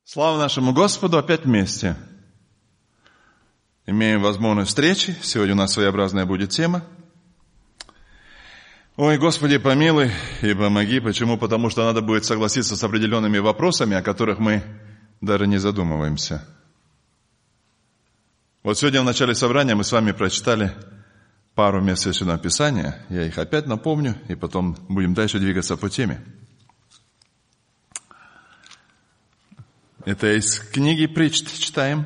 Слава нашему Господу, опять вместе. Имеем возможность встречи. Сегодня у нас своеобразная будет тема. Ой, Господи, помилуй и помоги. Почему? Потому что надо будет согласиться с определенными вопросами, о которых мы даже не задумываемся. Вот сегодня в начале собрания мы с вами прочитали пару мест Священного Писания. Я их опять напомню, и потом будем дальше двигаться по теме. Это из книги Притч читаем.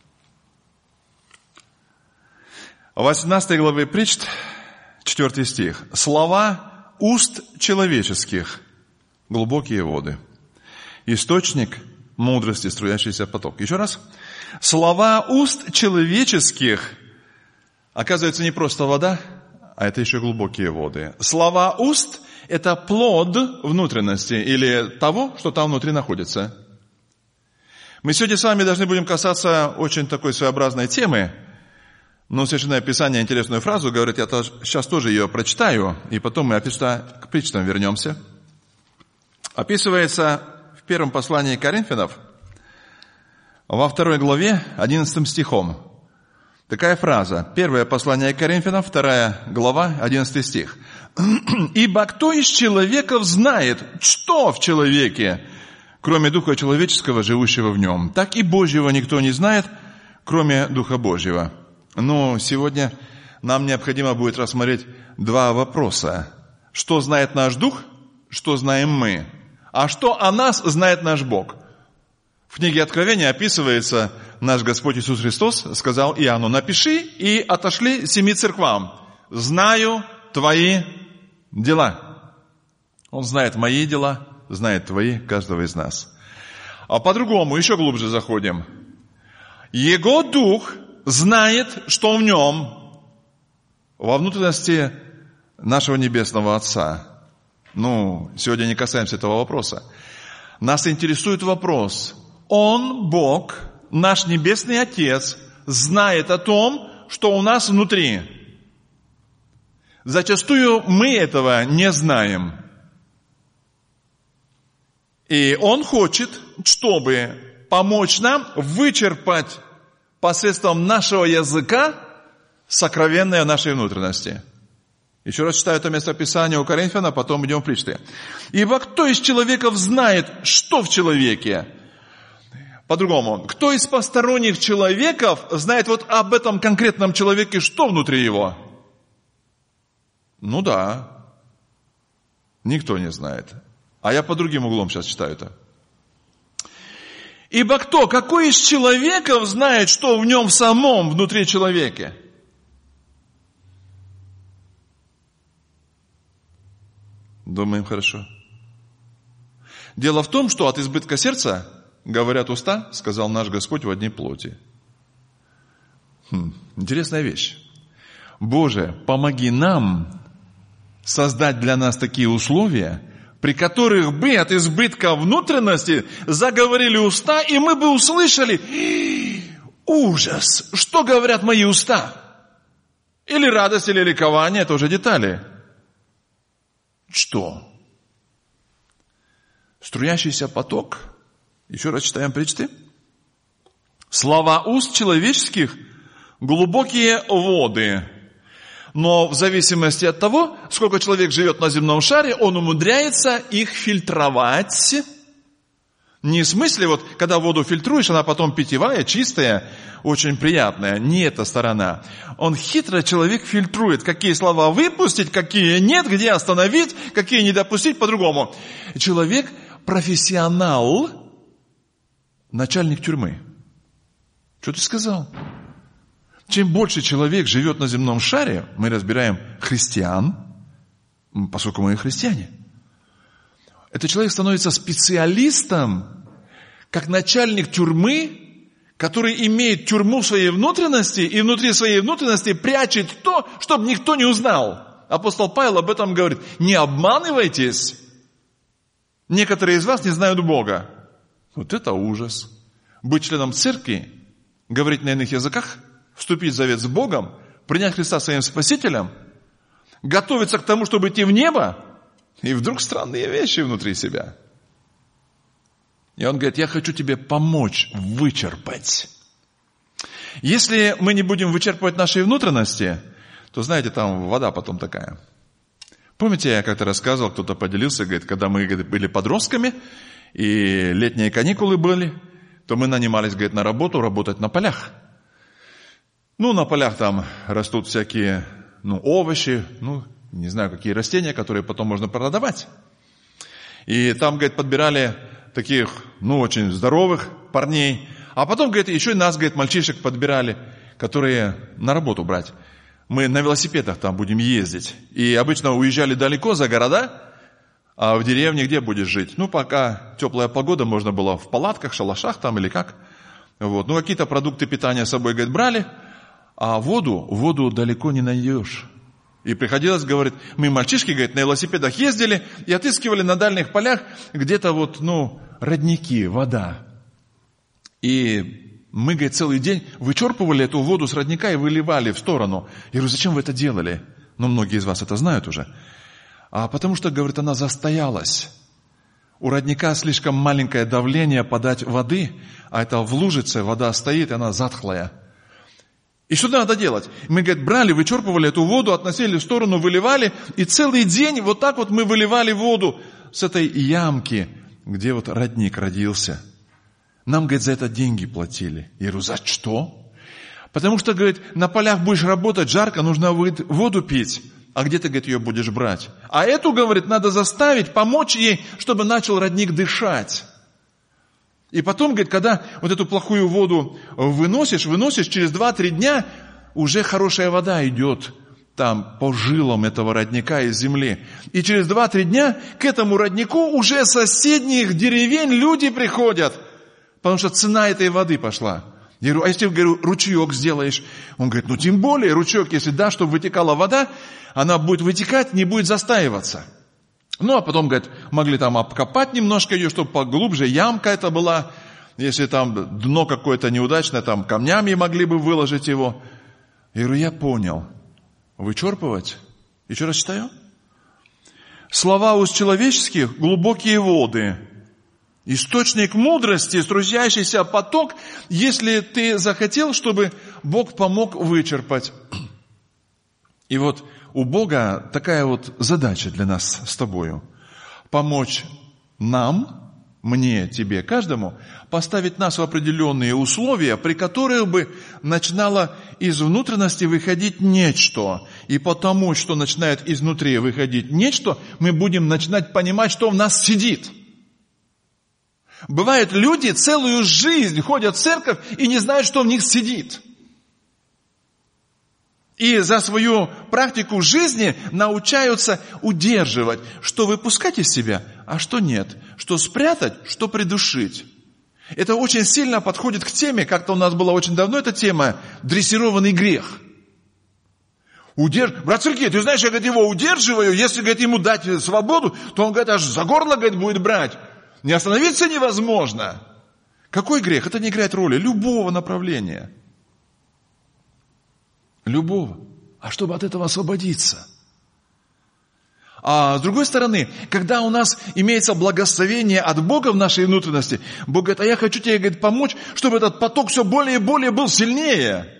18 главы Притч, 4 стих. «Слова уст человеческих, глубокие воды, источник мудрости, струящийся поток». Еще раз. Слова уст человеческих, оказывается, не просто вода, а это еще глубокие воды. Слова уст – это плод внутренности или того, что там внутри находится. Мы сегодня с вами должны будем касаться очень такой своеобразной темы. Но Священное Писание интересную фразу говорит, я сейчас тоже ее прочитаю, и потом мы опять к притчам вернемся. Описывается в первом послании Коринфянам, во 2 главе, 11 стихом. Такая фраза. Первое послание Коринфянам, 2 глава, 11 стих. «Ибо кто из человеков знает, что в человеке, кроме Духа человеческого, живущего в нем? Так и Божьего никто не знает, кроме Духа Божьего». Но сегодня нам необходимо будет рассмотреть два вопроса. Что знает наш Дух, что знаем мы? А что о нас знает наш Бог? В книге Откровения описывается, наш Господь Иисус Христос сказал Иоанну: «Напиши и отошли 7 церквам. Знаю твои дела». Он знает мои дела, знает твои, каждого из нас. А по-другому, еще глубже заходим. Его Дух знает, что в нем, во внутренности нашего Небесного Отца. Сегодня не касаемся этого вопроса. Нас интересует вопрос. Он, Бог, наш Небесный Отец, знает о том, что у нас внутри. Зачастую мы этого не знаем. И Он хочет, чтобы помочь нам вычерпать посредством нашего языка сокровенное в нашей внутренности. Еще раз читаю это местописание у Коринфян, потом идем в Притчи. «Ибо кто из человеков знает, что в человеке?» По-другому. Кто из посторонних человеков знает вот об этом конкретном человеке, что внутри его? Да. Никто не знает. А я по другим углом сейчас читаю это. «Ибо кто, какой из человеков знает, что в нем самом, внутри человека?» Думаем, хорошо. Дело в том, что от избытка сердца говорят уста, сказал наш Господь в одни плоти. Интересная вещь. Боже, помоги нам создать для нас такие условия, при которых бы от избытка внутренности заговорили уста, и мы бы услышали: ужас, что говорят мои уста? Или радость, или ликование, это уже детали. Что? Струящийся поток. Еще раз читаем Притчи. «Слова уст человеческих – глубокие воды». Но в зависимости от того, сколько человек живет на земном шаре, он умудряется их фильтровать. Не в смысле, когда воду фильтруешь, она потом питьевая, чистая, очень приятная. Не эта сторона. Он хитро, человек фильтрует, какие слова выпустить, какие нет, где остановить, какие не допустить, по-другому. Человек профессионал, начальник тюрьмы. Что ты сказал? Чем больше человек живет на земном шаре, мы разбираем христиан, поскольку мы христиане, этот человек становится специалистом, как начальник тюрьмы, который имеет тюрьму в своей внутренности и внутри своей внутренности прячет то, чтобы никто не узнал. Апостол Павел об этом говорит: не обманывайтесь, некоторые из вас не знают Бога. Вот это ужас. Быть членом церкви, говорить на иных языках, вступить в завет с Богом, принять Христа своим Спасителем, готовиться к тому, чтобы идти в небо, и вдруг странные вещи внутри себя. И он говорит, я хочу тебе помочь вычерпать. Если мы не будем вычерпывать наши внутренности, то, знаете, там вода потом такая. Помните, я как-то рассказывал, кто-то поделился, говорит, когда мы были подростками, и летние каникулы были, то мы нанимались, говорит, на работу, работать на полях. На полях там растут всякие, овощи, не знаю, какие растения, которые потом можно продавать. И там, говорит, подбирали таких, очень здоровых парней. А потом, говорит, еще и нас, говорит, мальчишек подбирали, которые на работу брать. Мы на велосипедах там будем ездить. И обычно уезжали далеко за города, а в деревне где будешь жить? Пока теплая погода, можно было в палатках, шалашах там или как. Какие-то продукты питания с собой, говорит, брали, а воду далеко не найдешь. И приходилось, говорит, мы, мальчишки, говорит, на велосипедах ездили и отыскивали на дальних полях где-то родники, вода. И мы, говорит, целый день вычерпывали эту воду с родника и выливали в сторону. Я говорю, зачем вы это делали? Многие из вас это знают уже. А потому что, говорит, она застоялась. У родника слишком маленькое давление подать воды, а это в лужице вода стоит, и она затхлая. И что надо делать? Мы, говорит, брали, вычерпывали эту воду, относили в сторону, выливали, и целый день вот так мы выливали воду с этой ямки, где родник родился. Нам, говорит, за это деньги платили. Я говорю, за что? Потому что, говорит, на полях будешь работать, жарко, нужно, говорит, воду пить. А где ты, говорит, ее будешь брать? А эту, говорит, надо заставить, помочь ей, чтобы начал родник дышать. И потом, говорит, когда эту плохую воду выносишь, через 2-3 дня уже хорошая вода идет там по жилам этого родника из земли. И через 2-3 дня к этому роднику уже с соседних деревень люди приходят, потому что цена этой воды пошла. Я говорю, а если, говорю, ручеек сделаешь? Он говорит, тем более ручеек, если чтобы вытекала вода, она будет вытекать, не будет застаиваться. А потом, говорит, могли там обкопать немножко ее, чтобы поглубже, ямка это была. Если там дно какое-то неудачное, там камнями могли бы выложить его. Я говорю, я понял. Вычерпывать? Еще раз читаю. Слова уст человеческих — глубокие воды. Источник мудрости, струящийся поток, если ты захотел, чтобы Бог помог вычерпать. И у Бога такая задача для нас с тобою. Помочь нам, мне, тебе, каждому, поставить нас в определенные условия, при которых бы начинало из внутренности выходить нечто. И потому, что начинает изнутри выходить нечто, мы будем начинать понимать, что в нас сидит. Бывает, люди целую жизнь ходят в церковь и не знают, что в них сидит. И за свою практику жизни научаются удерживать, что выпускать из себя, а что нет, что спрятать, что придушить. Это очень сильно подходит к теме, как-то у нас была очень давно эта тема, дрессированный грех. Брат Сергей, ты знаешь, я, говорит, его удерживаю, если, говорит, ему дать свободу, то он, говорит, аж за горло, говорит, будет брать. Не остановиться невозможно. Какой грех? Это не играет роли любого направления. Любого. А чтобы от этого освободиться. А с другой стороны, когда у нас имеется благословение от Бога в нашей внутренности, Бог говорит, а я хочу тебе, говорит, помочь, чтобы этот поток все более и более был сильнее.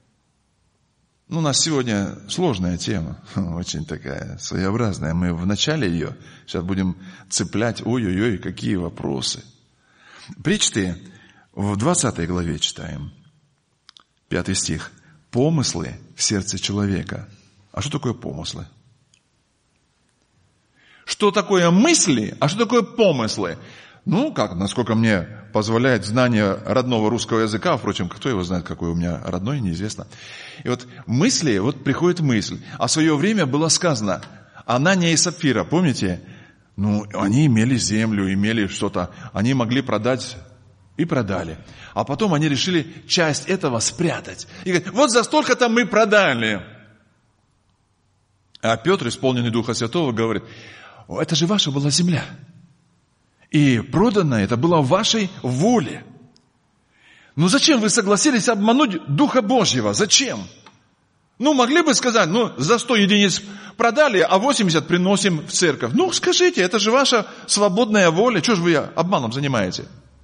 У нас сегодня сложная тема, очень такая своеобразная. Мы в начале ее, сейчас будем цеплять, ой-ой-ой, какие вопросы. Притчи в 20 главе читаем, 5 стих. Помыслы в сердце человека. А что такое помыслы? Что такое мысли, а что такое помыслы? Насколько мне позволяет знание родного русского языка, впрочем, кто его знает, какой у меня родной, неизвестно. И мысли, приходит мысль. А в свое время было сказано, Анания и Сапфира, помните? Они имели землю, имели что-то, они могли продать и продали. А потом они решили часть этого спрятать. И говорят, за столько-то мы продали. А Петр, исполненный Духа Святого, говорит, это же ваша была земля. И продано это было в вашей воле. Зачем вы согласились обмануть Духа Божьего? Зачем? Могли бы сказать, за 100 единиц продали, а 80 приносим в церковь. Скажите, это же ваша свободная воля. Чего же вы обманом занимаете?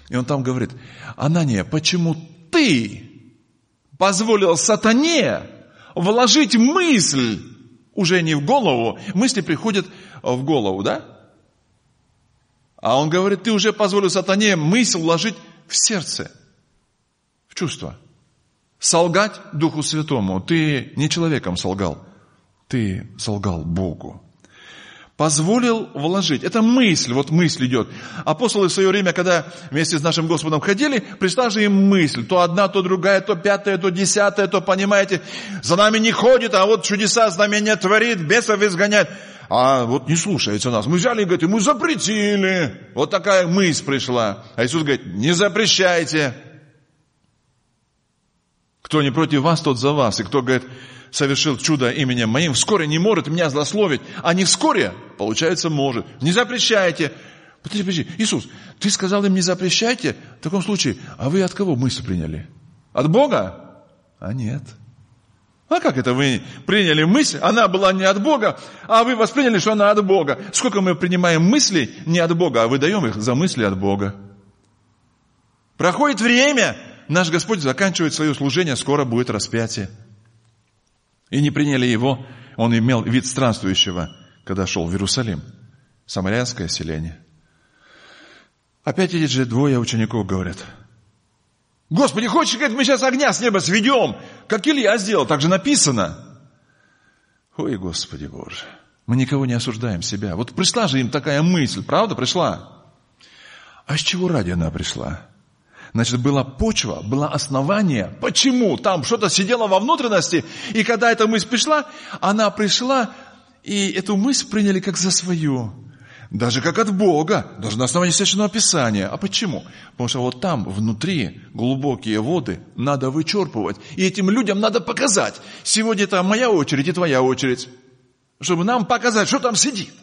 И он там говорит: Анания, почему ты позволил сатане вложить мысль уже не в голову, мысли приходят в голову, да? А он говорит: ты уже позволил сатане мысль вложить в сердце, в чувство. Солгать Духу Святому. Ты не человеком солгал, ты солгал Богу. Позволил вложить. Это мысль, вот мысль идет. Апостолы в свое время, когда вместе с нашим Господом ходили, пришла же им мысль. То одна, то другая, то пятая, то десятая, то, понимаете, за нами не ходит, а вот чудеса, знамения творит, бесов изгоняет. А вот не слушается нас. Мы взяли и говорим: мы запретили. Вот такая мысль пришла. А Иисус говорит: не запрещайте. Кто не против вас, тот за вас. И кто, говорит, совершил чудо именем моим, вскоре не может меня злословить, а не вскоре, получается, может. Не запрещайте. Подожди. Иисус, ты сказал им: не запрещайте. В таком случае, а вы от кого мысль приняли? От Бога? А нет. А как это вы приняли мысль? Она была не от Бога, а вы восприняли, что она от Бога. Сколько мы принимаем мыслей не от Бога, а выдаем их за мысли от Бога. Проходит время, наш Господь заканчивает свое служение, скоро будет распятие. И не приняли его, он имел вид странствующего, когда шел в Иерусалим. Самарянское селение. Опять эти же двое учеников говорят: Господи, хочешь, говорит, мы сейчас огня с неба сведем, как Илья сделал, так же написано. Ой, Господи Боже, мы никого не осуждаем себя. Вот пришла же им такая мысль, правда, пришла? А с чего ради она пришла? Значит, была почва, было основание. Почему? Там что-то сидело во внутренности, и когда эта мысль пришла, она пришла, и эту мысль приняли как за свою. Даже как от Бога, даже на основании Священного Писания. А почему? Потому что вот там, внутри, глубокие воды надо вычерпывать. И этим людям надо показать. Сегодня это моя очередь и твоя очередь. Чтобы нам показать, что там сидит.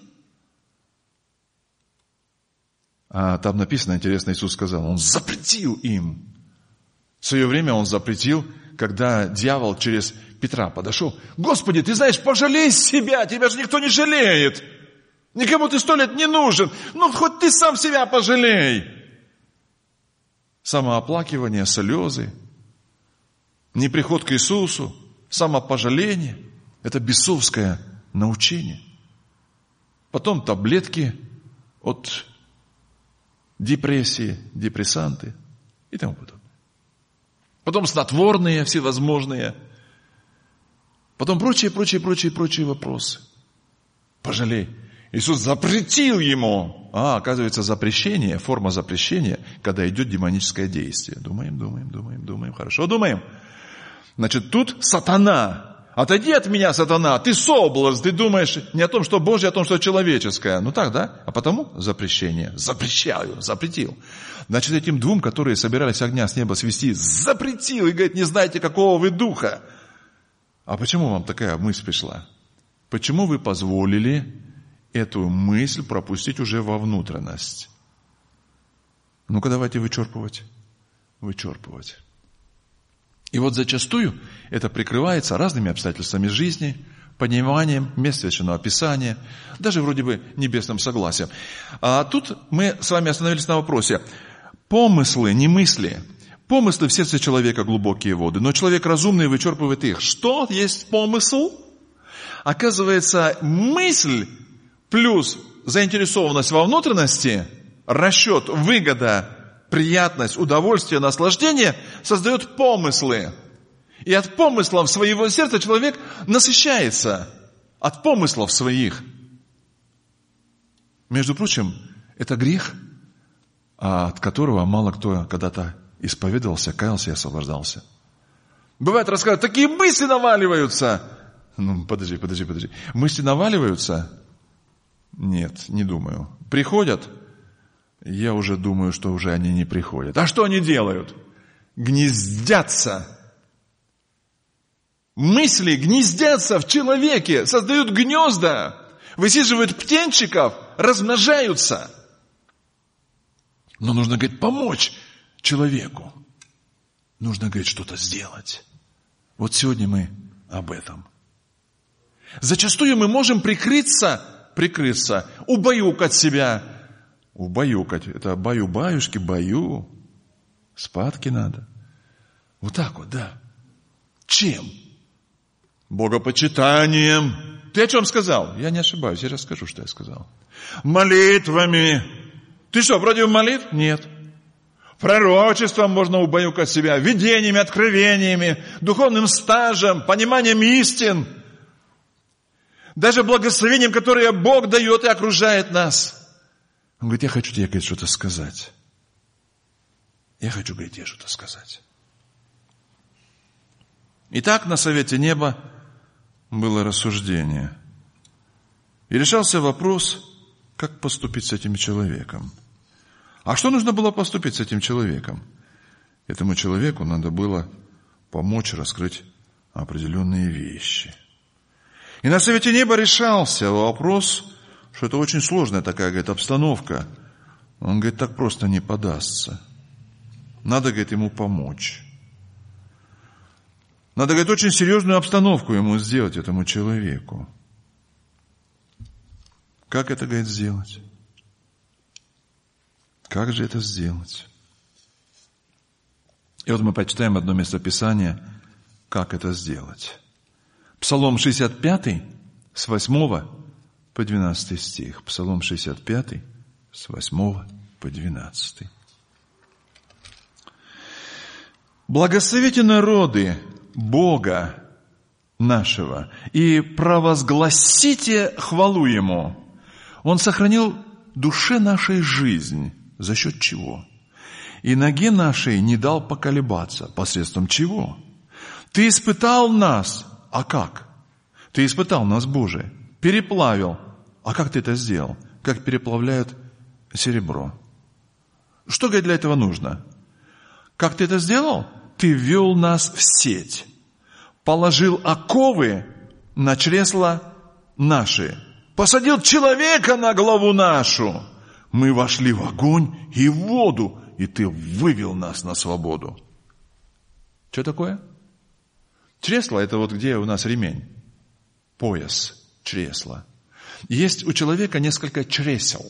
А там написано, интересно, Иисус сказал, Он запретил им. В свое время Он запретил, когда дьявол через Петра подошел. Господи, ты знаешь, пожалей себя, тебя же никто не жалеет. Никому ты 100 лет не нужен. Ну, хоть ты сам себя пожалей. Самооплакивание, слезы, неприход к Иисусу, самопожаление – это бесовское научение. Потом таблетки от депрессии, депрессанты и тому подобное. Потом снотворные всевозможные. Потом прочие вопросы. Пожалей. Иисус запретил ему. Оказывается, запрещение, форма запрещения, когда идет демоническое действие. Думаем. Хорошо, думаем. Значит, тут сатана. Отойди от меня, сатана, ты соблазн, ты думаешь не о том, что Божье, а о том, что человеческое. Ну так, да? А потому запрещение. Запретил. Значит, этим двум, которые собирались огня с неба свести, запретил. И говорит, не знаете, какого вы духа. А почему вам такая мысль пришла? Почему вы позволили эту мысль пропустить уже во внутренность? Ну-ка, давайте вычерпывать. И вот зачастую это прикрывается разными обстоятельствами жизни, пониманием мест Священного Писания, даже вроде бы небесным согласием. А тут мы с вами остановились на вопросе. Помыслы, не мысли. Помыслы в сердце человека глубокие воды, но человек разумный вычерпывает их. Что есть помысл? Оказывается, мысль плюс заинтересованность во внутренности, расчет, выгода, приятность, удовольствие, наслаждение создает помыслы. И от помыслов своего сердца человек насыщается. От помыслов своих. Между прочим, это грех, от которого мало кто когда-то исповедовался, каялся и освобождался. Бывает, рассказывают, такие мысли наваливаются. Ну, подожди. Мысли наваливаются? Нет, не думаю. Приходят? Я уже думаю, что уже они не приходят. А что они делают? Гнездятся. Мысли гнездятся в человеке, создают гнезда, высиживают птенчиков, размножаются. Но нужно, говорит, помочь человеку. Нужно, говорит, что-то сделать. Вот сегодня мы об этом. Зачастую мы можем прикрыться, убаюкать себя. Убаюкать. Это баю-баюшки, баю. Спадки надо. Вот так вот, да. Чем? Богопочитанием. Ты о чем сказал? Я не ошибаюсь, я расскажу, что я сказал. Молитвами. Ты что, против молитв? Нет. Пророчеством можно убаюкать себя, видениями, откровениями, духовным стажем, пониманием истин. Даже благословением, которое Бог дает и окружает нас. Он говорит, я хочу тебе, говорит, что-то сказать. Я хочу, говорит, тебе что-то сказать. Итак, на Совете Неба было рассуждение. И решался вопрос, как поступить с этим человеком. А что нужно было поступить с этим человеком? Этому человеку надо было помочь раскрыть определенные вещи. И на Совете Неба решался вопрос, что это очень сложная такая, говорит, обстановка. Он, говорит, так просто не подастся. Надо, говорит, ему помочь. Надо, говорит, очень серьезную обстановку ему сделать, этому человеку. Как это, говорит, сделать? Как же это сделать? И вот мы почитаем одно местописание, как это сделать. Псалом 65, с 8 по 12 стих. Псалом 65, с 8 по 12. «Благословите народы Бога нашего и провозгласите хвалу Ему. Он сохранил душе нашей жизнь». За счет чего? «И ноге нашей не дал поколебаться». Посредством чего? «Ты испытал нас». А как? Ты испытал нас, Боже. Переплавил. А как ты это сделал? Как переплавляют серебро. Что, говорит, для этого нужно? Как ты это сделал? Ты ввел нас в сеть. Положил оковы на чресла наши. Посадил человека на главу нашу. Мы вошли в огонь и в воду, и ты вывел нас на свободу. Что такое? Чресло – это вот где у нас ремень. Пояс, чресло. Есть у человека несколько чресел.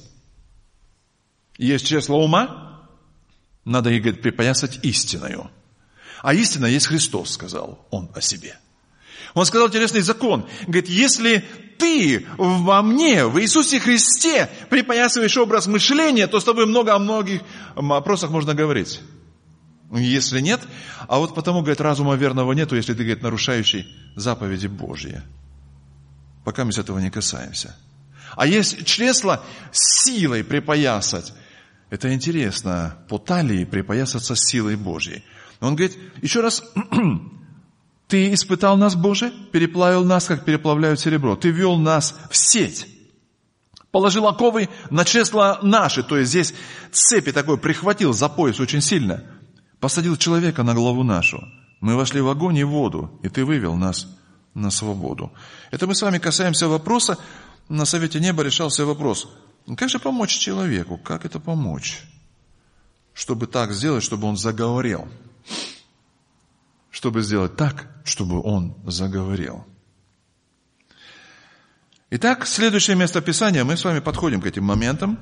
Есть чресло ума, надо их, говорит, припоясать истиною. А истина есть Христос, сказал Он о себе. Он сказал интересный закон. Говорит, если ты во мне, в Иисусе Христе, припоясываешь образ мышления, то с тобой много о многих вопросах можно говорить. Если нет, а вот потому, говорит, разума верного нету, если ты, говорит, нарушающий заповеди Божьи. Пока мы с этого не касаемся. А есть чресло силой припоясать. Это интересно, по талии припоясаться силой Божьей. Он говорит, еще раз, ты испытал нас, Боже, переплавил нас, как переплавляют серебро. Ты ввел нас в сеть. Положил оковы на чресла наши. То есть здесь цепи такой прихватил за пояс очень сильно. Посадил человека на главу нашу. Мы вошли в огонь и в воду, и ты вывел нас на свободу. Это мы с вами касаемся вопроса. На Совете Неба решался вопрос. Как же помочь человеку? Как это помочь? Чтобы так сделать, чтобы он заговорил. Чтобы сделать так, чтобы он заговорил. Итак, следующее местописание. Мы с вами подходим к этим моментам.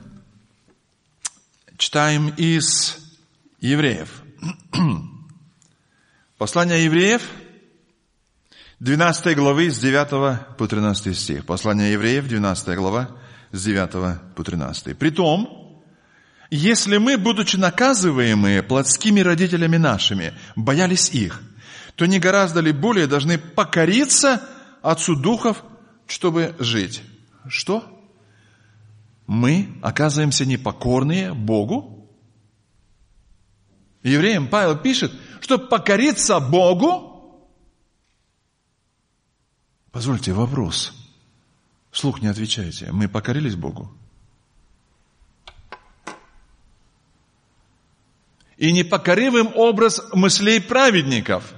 Читаем из Евреев. Послание Евреев, 12 главы, с 9 по 13 стих. Послание Евреев, 12 глава, с 9 по 13. «Притом, если мы, будучи наказываемые плотскими родителями нашими, боялись их, то не гораздо ли более должны покориться Отцу Духов, чтобы жить?» Что? Мы оказываемся непокорные Богу? Евреям Павел пишет, что покориться Богу. Позвольте, вопрос. Вслух не отвечайте. Мы покорились Богу? И не покориваем образ мыслей праведников.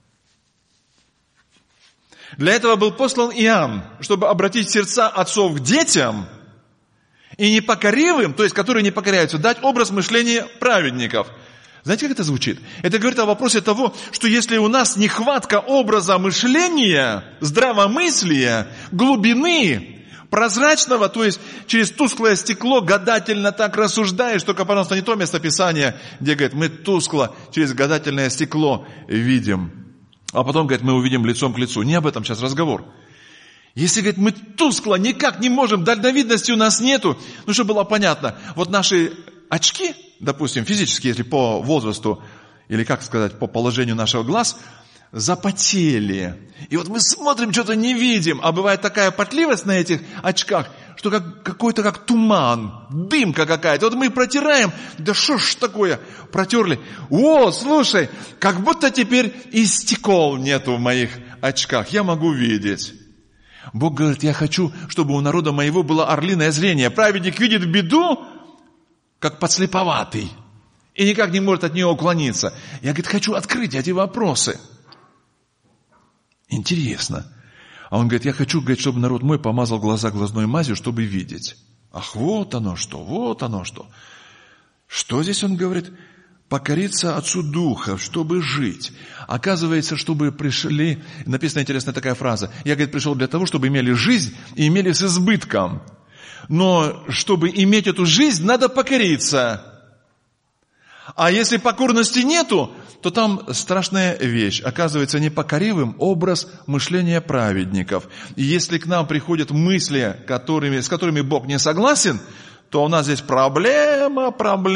Для этого был послан Иоанн, чтобы обратить сердца отцов к детям, и непокоривым, то есть которые не покоряются, дать образ мышления праведников. Знаете, как это звучит? Это говорит о вопросе того, что если у нас нехватка образа мышления, здравомыслия, глубины, Прозрачного, то есть через тусклое стекло гадательно так рассуждаешь, только, пожалуйста, не то местописание, где, говорит, мы тускло через гадательное стекло видим. А потом, говорит, мы увидим лицом к лицу. Не об этом сейчас разговор. Если, говорит, мы тускло никак не можем, дальновидности у нас нету, ну, чтобы было понятно, вот наши очки, допустим, физически, если по возрасту, или, как сказать, по положению нашего глаз, запотели. И вот мы смотрим, что-то не видим, а бывает такая потливость на этих очках, что какой-то как туман, дымка какая-то. Вот мы протираем, да что ж такое, протерли. О, слушай, как будто теперь и стекол нету в моих очках, я могу видеть. Бог говорит, я хочу, чтобы у народа моего было орлиное зрение. Праведник видит беду, как подслеповатый, и никак не может от нее уклониться. Я, говорит, хочу открыть эти вопросы. Интересно. А он говорит, я хочу, говорит, чтобы народ мой помазал глаза глазной мазью, чтобы видеть. Ах, вот оно что, вот оно что. Что здесь он говорит? Покориться Отцу Духов, чтобы жить. Оказывается, чтобы пришли, написана интересная такая фраза, я, говорит, пришел для того, чтобы имели жизнь и имели с избытком. Но чтобы иметь эту жизнь, надо покориться. А если покорности нету, то там страшная вещь. Оказывается, непокоривым образ мышления праведников. И если к нам приходят мысли, с которыми Бог не согласен, то у нас здесь проблема.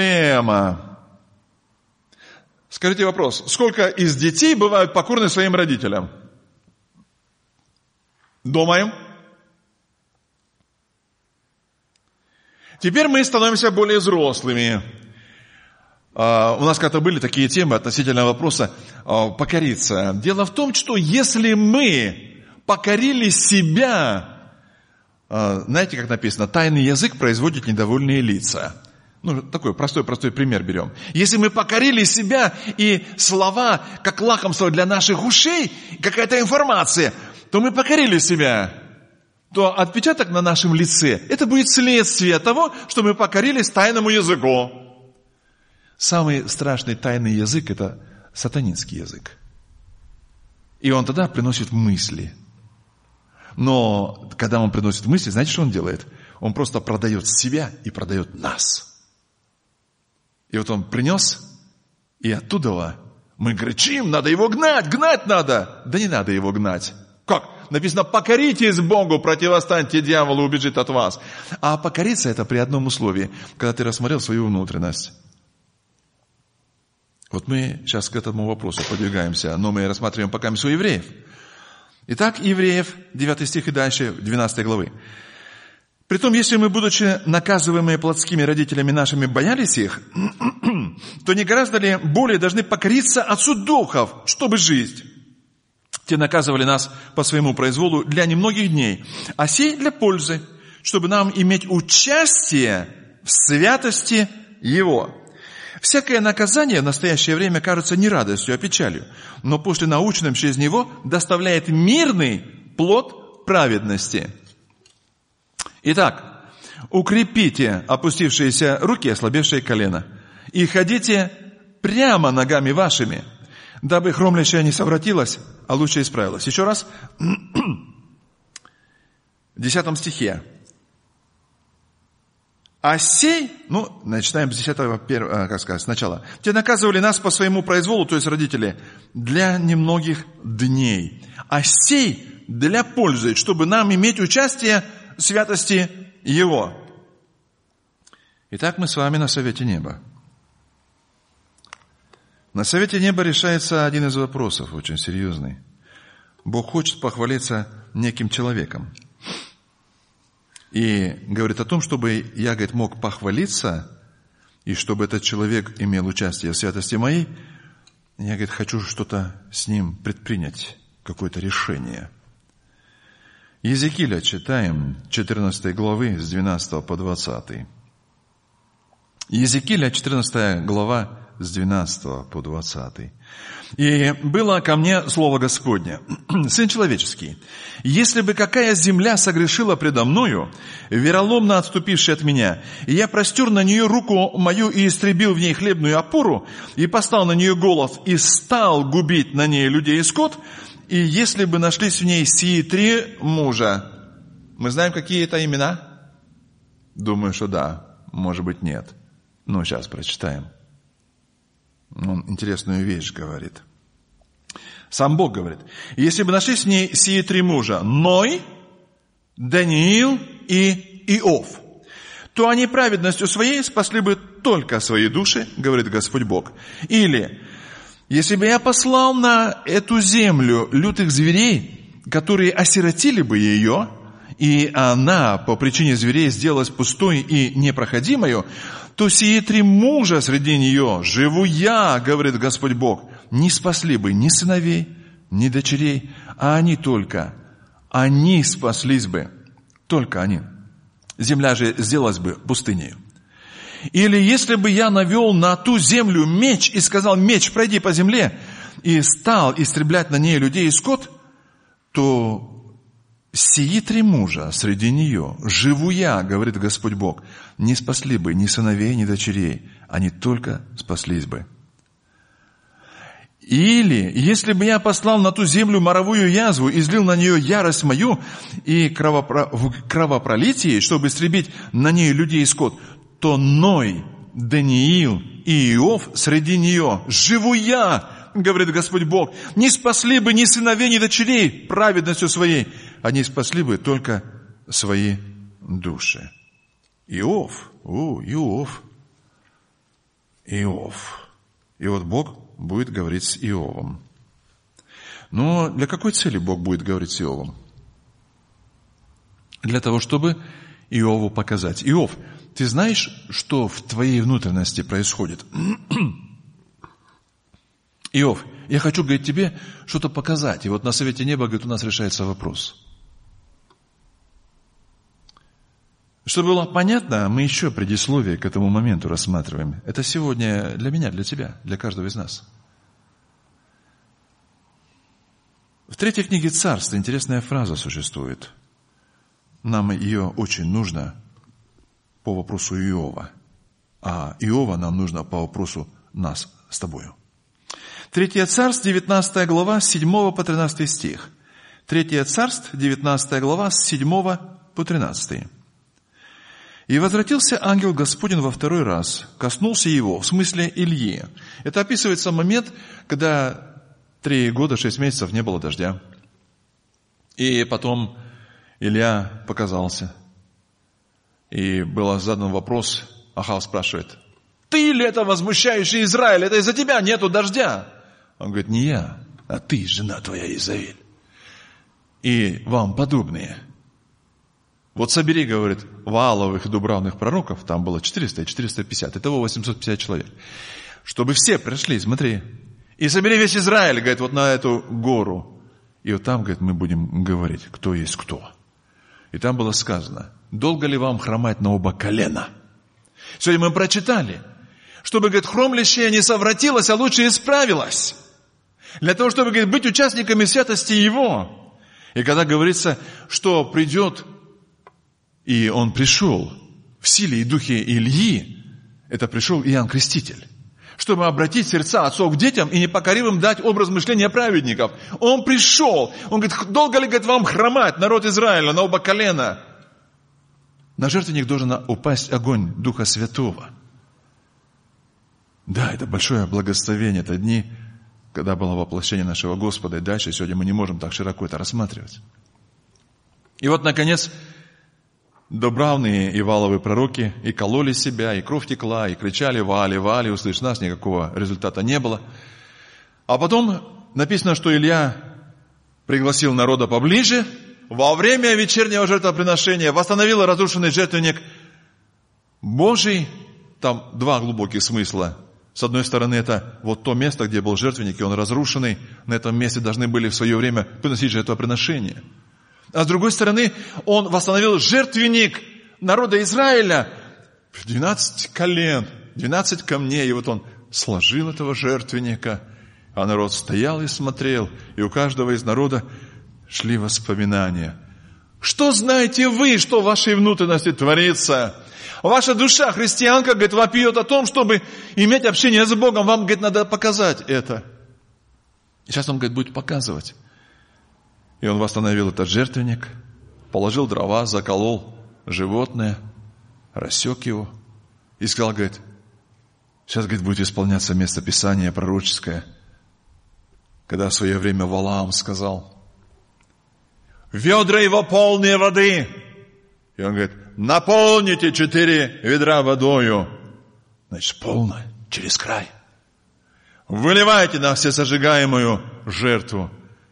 Скажите вопрос, сколько из детей бывают покорны своим родителям? Думаем? Теперь мы становимся более взрослыми. У нас когда-то были такие темы относительно вопроса покориться. Дело в том, что если мы покорили себя, знаете, как написано, тайный язык производит недовольные лица. Ну, такой простой пример берем. Если мы покорили себя, и слова, как лакомство для наших ушей, какая-то информация, то мы покорили себя, то отпечаток на нашем лице, это будет следствие того, что мы покорились тайному языку. Самый страшный тайный язык – это сатанинский язык. И он тогда приносит мысли. Но когда он приносит мысли, знаете, что он делает? Он просто продает себя и продает нас. И вот он принес, и оттуда мы кричим, надо его гнать надо. Да не надо его гнать. Как? Написано, покоритесь Богу, противостаньте дьяволу, убежит от вас. А покориться это при одном условии, когда ты рассмотрел свою внутренность. Вот мы сейчас к этому вопросу подвигаемся, но мы рассматриваем пока у евреев. Итак, Евреев, 9 стих и дальше, 12 главы. Притом, если мы, будучи наказываемые плотскими родителями нашими, боялись их, то не гораздо ли более должны покориться Отцу Духов, чтобы жить? Те наказывали нас по своему произволу для немногих дней, а сей для пользы, чтобы нам иметь участие в святости Его. Всякое наказание в настоящее время кажется не радостью, а печалью, но после научным через него доставляет мирный плод праведности. Итак, укрепите опустившиеся руки, ослабевшие колено, и ходите прямо ногами вашими, дабы хромлящая не совратилась, а лучше исправилась. Еще раз, в 10 стихе. А сей, начинаем с 10 сначала. Те наказывали нас по своему произволу, то есть родители, для немногих дней. А сей для пользы, чтобы нам иметь участие в святости Его. Итак, мы с вами на Совете Неба. На Совете Неба решается один из вопросов, очень серьезный. Бог хочет похвалиться неким человеком. И говорит о том, чтобы я, говорит, мог похвалиться, и чтобы этот человек имел участие в святости моей, я, говорит, хочу что-то с ним предпринять, какое-то решение. Иезекииля читаем, 14 главы, с 12 по 20. Иезекииля, 14 глава, с 12 по 20. «И было ко мне слово Господне: Сын человеческий, если бы какая земля согрешила предо мною, вероломно отступившая от меня, и я простер на нее руку мою и истребил в ней хлебную опору, и послал на нее голод, и стал губить на ней людей и скот, и если бы нашлись в ней сии 3 мужа, Мы знаем, какие это имена? Думаю, что да. Может быть, нет. Ну, сейчас прочитаем. Он интересную вещь говорит. Сам Бог говорит. Если бы нашли с ней сии 3 мужа, Ной, Даниил и Иов, то они праведностью своей спасли бы только свои души, говорит Господь Бог. Или, если бы я послал на эту землю лютых зверей, которые осиротили бы ее, и она по причине зверей сделалась пустой и непроходимою, то сие 3 мужа среди нее, живу я, говорит Господь Бог, не спасли бы ни сыновей, ни дочерей, а они спаслись бы, только они. Земля же сделалась бы пустынею. Или если бы я навел на ту землю меч и сказал: меч, пройди по земле, и стал истреблять на ней людей и скот, то сии 3 мужа среди нее, живу я, говорит Господь Бог, не спасли бы ни сыновей, ни дочерей, они только спаслись бы. Или, если бы я послал на ту землю моровую язву, излил на нее ярость мою и кровопролитие, чтобы истребить на ней людей и скот, то Ной, Даниил и Иов среди нее, живу я, говорит Господь Бог, не спасли бы ни сыновей, ни дочерей праведностью своей, они спасли бы только свои души. Иов. И вот Бог будет говорить с Иовом. Но для какой цели Бог будет говорить с Иовом? Для того, чтобы Иову показать: Иов, ты знаешь, что в твоей внутренности происходит? Иов, я хочу, говорит, тебе что-то показать. И вот на Совете Неба, говорит, у нас решается вопрос. Чтобы было понятно, мы еще предисловие к этому моменту рассматриваем. Это сегодня для меня, для тебя, для каждого из нас. В 3 книге Царств интересная фраза существует. Нам ее очень нужно по вопросу Иова. А Иова нам нужно по вопросу нас с тобою. 3 Царств, 19 глава, с 7 по 13 стих. 3 Царств, 19 глава, с 7 по 13. «И возвратился ангел Господень во 2 раз, коснулся его», в смысле Ильи. Это описывается момент, когда 3 года, 6 месяцев не было дождя. И потом Илья показался. И был задан вопрос, Ахав спрашивает: «Ты ли это возмущающий Израиль? Это из-за тебя нету дождя?» Он говорит: «Не я, а ты, жена твоя Изавель. И вам подобные. Вот собери, говорит, Вааловых и Дубравных пророков, там было 400 и 450, итого 850 человек, чтобы все пришли, смотри, и собери весь Израиль, говорит, вот на эту гору. И вот там, говорит, мы будем говорить, кто есть кто». И там было сказано: «Долго ли вам хромать на оба колена?» Сегодня мы прочитали, чтобы, говорит, хромлящая не совратилась, а лучше исправилась. Для того, чтобы, говорит, быть участниками святости Его. И когда говорится, что придет, и Он пришел в силе и духе Ильи, это пришел Иоанн Креститель, чтобы обратить сердца отцов к детям и непокоривым дать образ мышления праведников. Он пришел. Он говорит: долго ли, говорит, вам хромать, народ Израиля, на оба колена? На жертвенник должен упасть огонь Духа Святого. Да, это большое благословение. Это дни, когда было воплощение нашего Господа. И дальше сегодня мы не можем так широко это рассматривать. И вот, наконец, Дубравные и Вааловые пророки и кололи себя, и кровь текла, и кричали: «Ваали, Ваали, услышь нас», никакого результата не было. А потом написано, что Илья пригласил народа поближе, во время вечернего жертвоприношения восстановил разрушенный жертвенник Божий. Там 2 глубоких смысла. С одной стороны, это вот то место, где был жертвенник, и он разрушенный. На этом месте должны были в свое время приносить жертвоприношение. А с другой стороны, он восстановил жертвенник народа Израиля. 12 колен, 12 камней. И вот он сложил этого жертвенника. А народ стоял и смотрел. И у каждого из народа шли воспоминания. Что знаете вы, что в вашей внутренности творится? Ваша душа, христианка, говорит, вопиет о том, чтобы иметь общение с Богом. Вам, говорит, надо показать это. И сейчас он, говорит, будет показывать. И он восстановил этот жертвенник, положил дрова, заколол животное, рассек его и сказал, говорит, сейчас, говорит, будет исполняться местописание пророческое, когда в свое время Валаам сказал, ведра его полные воды. И он говорит, наполните 4 ведра водою. Значит, полно, через край. Выливайте на всесожигаемую жертву.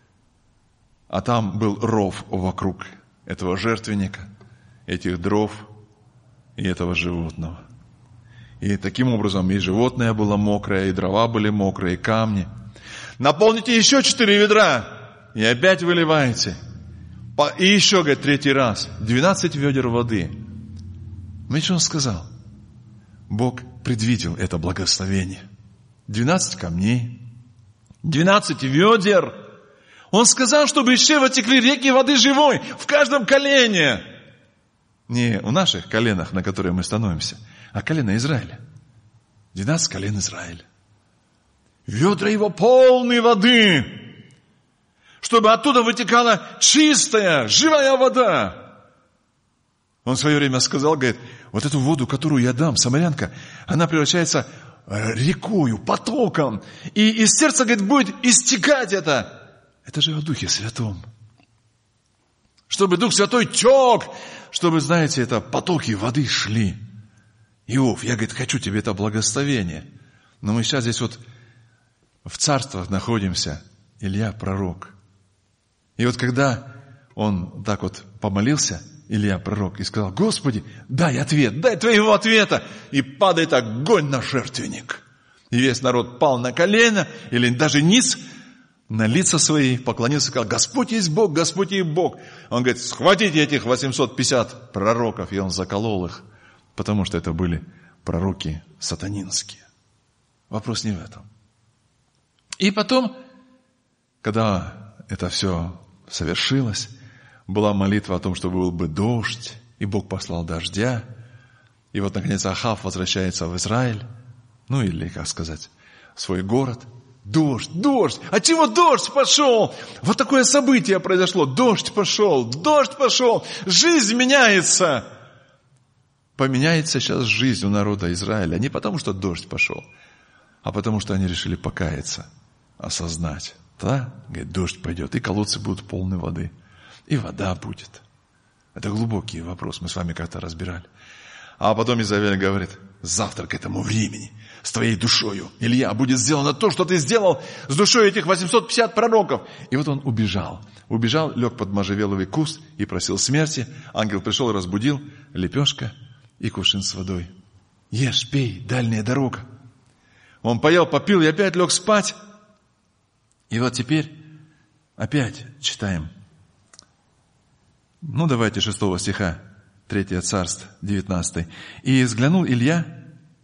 А там был ров вокруг этого жертвенника, этих дров и этого животного. И таким образом и животное было мокрое, и дрова были мокрые, и камни. Наполните еще 4 ведра, и опять выливайте. И еще, говорит, 3-й раз, 12 ведер воды. Видите, что он сказал? Бог предвидел это благословение. 12 камней, 12 ведер. Он сказал, чтобы из чрева текли реки воды живой в каждом колене. Не у наших коленах, на которые мы становимся, а колено Израиля. 12 колен Израиля. Ведра его полны воды, чтобы оттуда вытекала чистая, живая вода. Он в свое время сказал, говорит, вот эту воду, которую я дам, самарянка, она превращается рекою, потоком. И из сердца, говорит, будет истекать это. Это же о Духе Святом. Чтобы Дух Святой тек, чтобы, знаете, это потоки воды шли. Иов, я, говорит, хочу тебе это благословение. Но мы сейчас здесь вот в царствах находимся. Илья пророк. И вот когда он так вот помолился, Илья пророк, и сказал, Господи, дай ответ, дай твоего ответа. И падает огонь на жертвенник. И весь народ пал на колено, или даже низ, на лица свои, поклонился, сказал, Господь есть Бог, Господь есть Бог. Он говорит, схватите этих 850 пророков, и он заколол их, потому что это были пророки сатанинские. Вопрос не в этом. И потом, когда это все совершилось, была молитва о том, чтобы был бы дождь, и Бог послал дождя. И вот, наконец, Ахав возвращается в Израиль, ну или, как сказать, в свой город. Дождь, дождь. А чего дождь пошел? Вот такое событие произошло. Дождь пошел. Жизнь меняется. Поменяется сейчас жизнь у народа Израиля. Не потому, что дождь пошел, а потому, что они решили покаяться, осознать. Да, говорит, дождь пойдет, и колодцы будут полны воды, и вода будет. Это глубокий вопрос, мы с вами как-то разбирали. А потом Изавель говорит, завтра к этому времени с твоей душою, Илья, будет сделано то, что ты сделал с душой этих 850 пророков. И вот он убежал, лег под можжевеловый куст и просил смерти. Ангел пришел, разбудил, лепешка и кувшин с водой. Ешь, пей, дальняя дорога. Он поел, попил и опять лег спать. И вот теперь опять читаем. Ну, давайте 6 стиха, 3 Царств, 19. «И взглянул Илья»,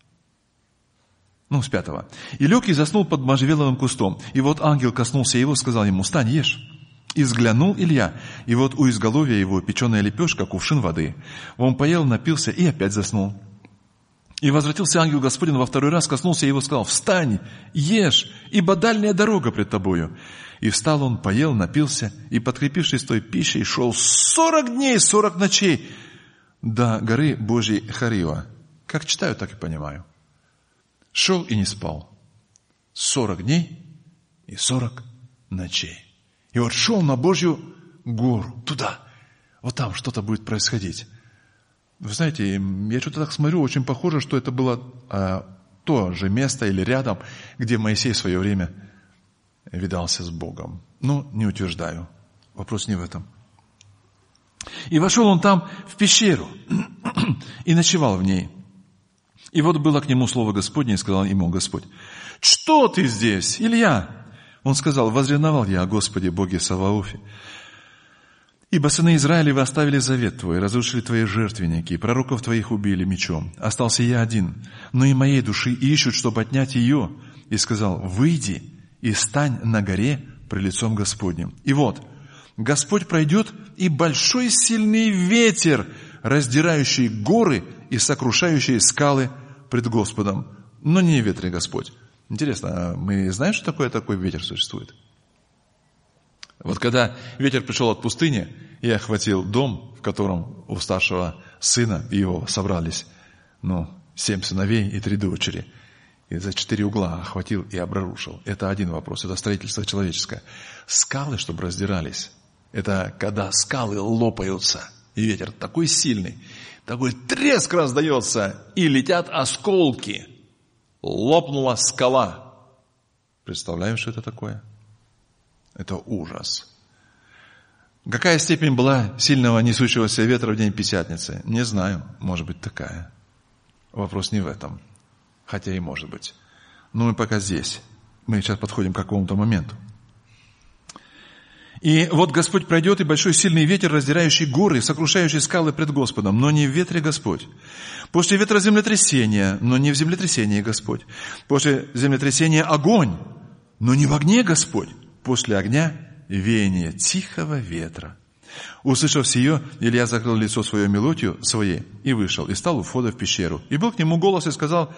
с 5. «И лег и заснул под можжевеловым кустом. И вот ангел коснулся его, сказал ему, встань, ешь. И взглянул Илья, и вот у изголовья его печеная лепешка, кувшин воды. Он поел, напился и опять заснул. И возвратился ангел Господень во 2 раз, коснулся его, сказал, встань, ешь, ибо дальняя дорога пред тобою. И встал он, поел, напился, и, подкрепившись той пищей, шел 40 дней, 40 ночей до горы Божьей Хорива». Как читаю, так и понимаю. Шел и не спал. 40 дней и 40 ночей. И вот шел на Божью гору, туда. Вот там что-то будет происходить. Вы знаете, я что-то так смотрю, очень похоже, что это было то же место или рядом, где Моисей в свое время видался с Богом. Но не утверждаю. Вопрос не в этом. И вошел он там в пещеру и ночевал в ней. И вот было к нему слово Господне, и сказал ему Господь, что ты здесь, Илья? Он сказал, возревновал я о Господе Боге Саваофе. Ибо сыны Израилевы оставили завет твой, разрушили твои жертвенники, и пророков твоих убили мечом. Остался я один, но и моей души ищут, чтобы отнять ее. И сказал, выйди и стань на горе пред лицом Господним. И вот, Господь пройдет, и большой сильный ветер, раздирающий горы и сокрушающий скалы пред Господом. Но не ветрный Господь. Интересно, а мы знаем, что такой ветер существует? Вот когда ветер пришел от пустыни и охватил дом, в котором у старшего сына его собрались, 7 сыновей и 3 дочери, и за 4 угла охватил и обрушил. Это один вопрос, это строительство человеческое. Скалы, чтобы раздирались, это когда скалы лопаются, и ветер такой сильный, такой треск раздается, и летят осколки. Лопнула скала. Представляем, что это такое? Это ужас. Какая степень была сильного несущегося ветра в день Пятидесятницы? Не знаю, может быть такая. Вопрос не в этом. Хотя и может быть. Но мы пока здесь. Мы сейчас подходим к какому-то моменту. И вот Господь пройдет, и большой сильный ветер, раздирающий горы, сокрушающий скалы пред Господом, но не в ветре Господь. После ветра землетрясение, но не в землетрясении Господь. После землетрясения огонь, но не в огне Господь. После огня веяние тихого ветра. Услышав сие, Илья закрыл лицо свое мелотью своей и вышел, и стал у входа в пещеру. И был к нему голос и сказал: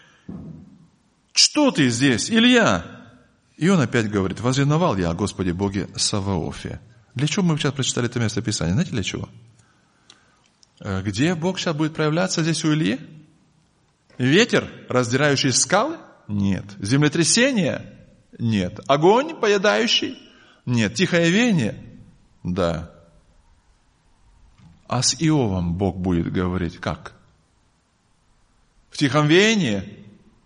«Что ты здесь, Илья?» И он опять говорит: «Возревновал я о Господе Боге Саваофе». Для чего мы сейчас прочитали это место Писания? Знаете, для чего? Где Бог сейчас будет проявляться здесь у Ильи? Ветер, раздирающий скалы? Нет. Землетрясение? Нет. Огонь, поедающий? Нет. Тихое веяние? Да. А с Иовом Бог будет говорить как? В тихом веянии?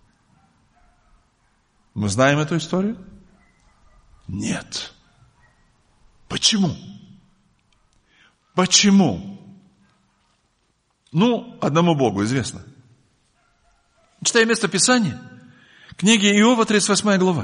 Мы знаем эту историю? Нет. Почему? Почему? Одному Богу известно. Читаем место Писания. Книги Иова, 38 глава.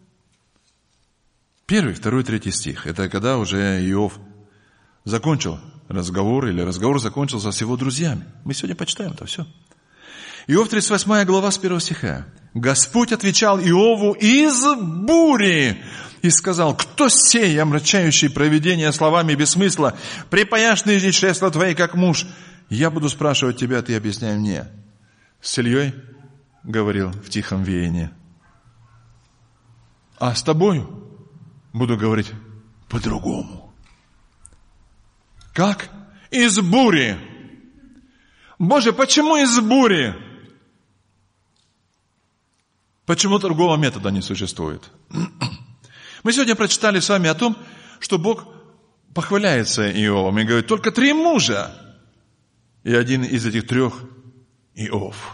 1, 2, 3 стих. Это когда уже Иов закончил разговор, или разговор закончился с его друзьями. Мы сегодня почитаем это все. Иов, 38 глава, с 1 стиха. «Господь отвечал Иову из бури и сказал: кто сей, омрачающий провидение словами без смысла, припаяшь ныне чресла твои, как муж? Я буду спрашивать тебя, ты объясняй мне». С Ильей говорил в тихом веянии. А с тобою буду говорить по-другому. Как? Из бури. Боже, почему из бури? Почему другого метода не существует? Мы сегодня прочитали с вами о том, что Бог похваляется Иовом и говорит: только 3 мужа. И один из этих 3 Иов.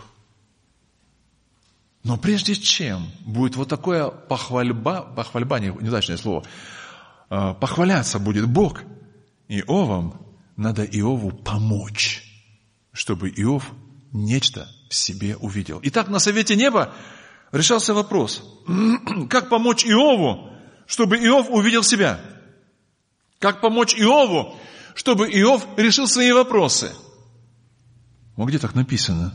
Но прежде чем будет вот такое похвальба, неудачное слово, похваляться будет Бог Иовом, надо Иову помочь, чтобы Иов нечто в себе увидел. Итак, на совете неба решался вопрос: как помочь Иову, чтобы Иов увидел себя? Как помочь Иову, чтобы Иов решил свои вопросы? Вот где так написано?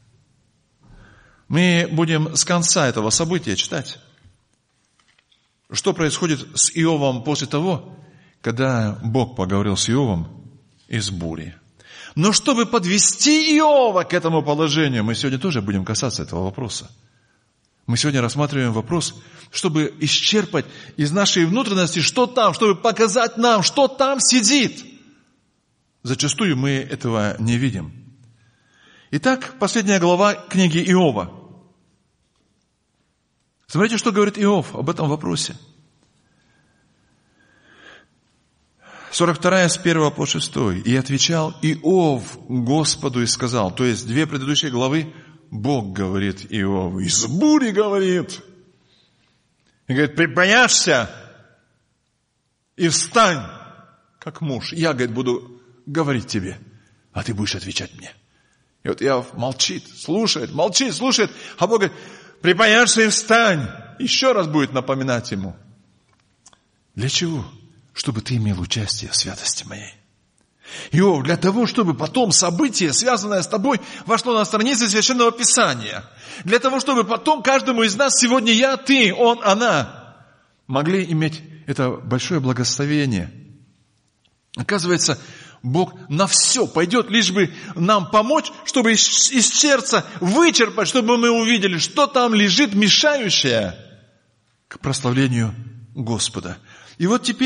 Мы будем с конца этого события читать. Что происходит с Иовом после того, когда Бог поговорил с Иовом из бури? Но чтобы подвести Иова к этому положению, мы сегодня тоже будем касаться этого вопроса. Мы сегодня рассматриваем вопрос, чтобы исчерпать из нашей внутренности, что там, чтобы показать нам, что там сидит. Зачастую мы этого не видим. Итак, последняя глава книги Иова. Смотрите, что говорит Иов об этом вопросе. 42 с 1 по 6. «И отвечал Иов Господу и сказал». То есть 2 предыдущие главы Бог говорит Иову, из бури говорит. И говорит: припаяшься и встань, как муж. Я, говорит, буду говорить тебе, а ты будешь отвечать мне. И вот Иов молчит, слушает, а Бог говорит: припаяшься и встань. Еще раз будет напоминать ему. Для чего? Чтобы ты имел участие в святости моей. Иов, для того, чтобы потом событие, связанное с тобой, вошло на страницы Священного Писания. Для того, чтобы потом каждому из нас сегодня я, ты, он, она могли иметь это большое благословение. Оказывается, Бог на все пойдет, лишь бы нам помочь, чтобы из сердца вычерпать, чтобы мы увидели, что там лежит мешающее к прославлению Господа. И вот теперь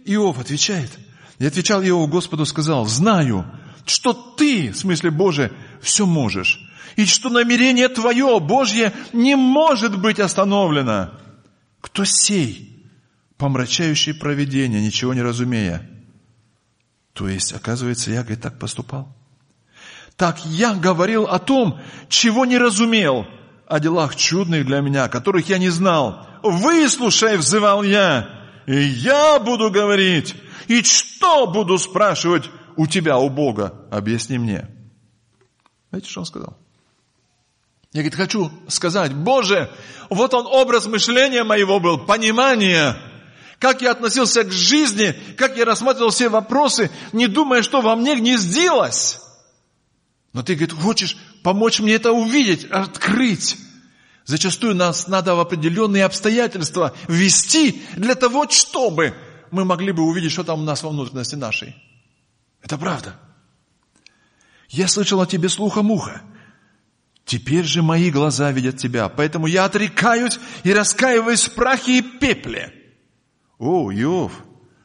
Иов отвечает. И отвечал Иов Господу, сказал: знаю, что ты, в смысле Божий, все можешь, и что намерение твое, Божье, не может быть остановлено. Кто сей, помрачающий провидение, ничего не разумея? То есть, оказывается, я, говорит, так поступал. Так я говорил о том, чего не разумел, о делах чудных для меня, которых я не знал. Выслушай, взывал я, и я буду говорить. И что буду спрашивать у тебя, у Бога? Объясни мне. Знаете, что он сказал? Я, говорит, хочу сказать: Боже, вот он образ мышления моего был, понимание, как я относился к жизни, как я рассматривал все вопросы, не думая, что во мне гнездилось. Но ты, говорит, хочешь помочь мне это увидеть, открыть. Зачастую нас надо в определенные обстоятельства ввести для того, чтобы мы могли бы увидеть, что там у нас во внутренности нашей. Это правда. Я слышал о тебе слухом уха. Теперь же мои глаза видят тебя. Поэтому я отрекаюсь и раскаиваюсь в прахе и пепле. О, Иов.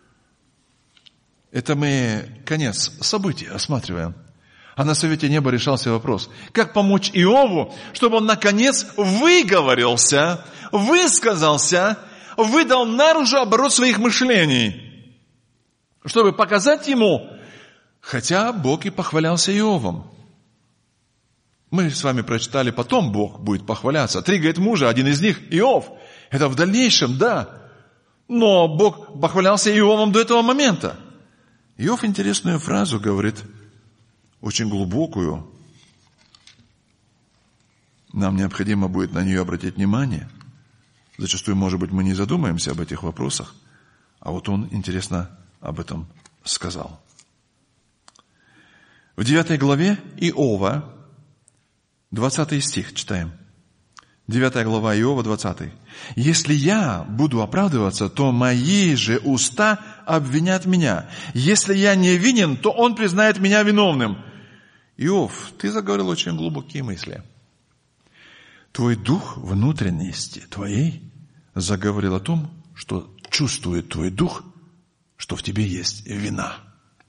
Это мы конец событий осматриваем. А на совете неба решался вопрос: как помочь Иову, чтобы он наконец выговорился, высказался, выдал наружу оборот своих мышлений, чтобы показать ему, хотя Бог и похвалялся Иовом. Мы с вами прочитали, потом Бог будет похваляться. 3, говорит, мужа, один из них Иов. Это в дальнейшем, да. Но Бог похвалялся Иовом до этого момента. Иов интересную фразу говорит, очень глубокую. Нам необходимо будет на нее обратить внимание. Зачастую, может быть, мы не задумаемся об этих вопросах. А вот он, интересно, об этом сказал. В 9 главе Иова, 20 стих читаем. 9 глава Иова, 20. «Если я буду оправдываться, то мои же уста обвинят меня. Если я не винен, то он признает меня виновным». Иов, ты заговорил очень глубокие мысли. Твой дух внутренности твоей заговорил о том, что чувствует твой дух, что в тебе есть вина.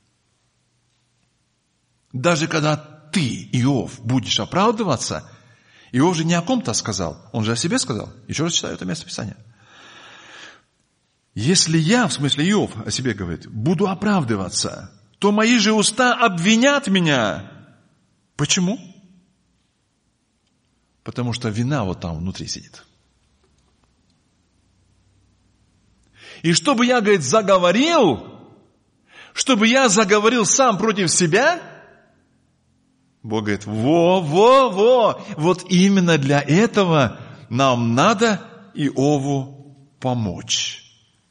Даже когда ты, Иов, будешь оправдываться, Иов же не о ком-то сказал, он же о себе сказал. Еще раз читаю это место Писания. Если я, в смысле Иов о себе говорит, буду оправдываться, то мои же уста обвинят меня. Почему? Потому что вина вот там внутри сидит. И чтобы я, говорит, заговорил сам против себя, Бог говорит, вот именно для этого нам надо Иову помочь.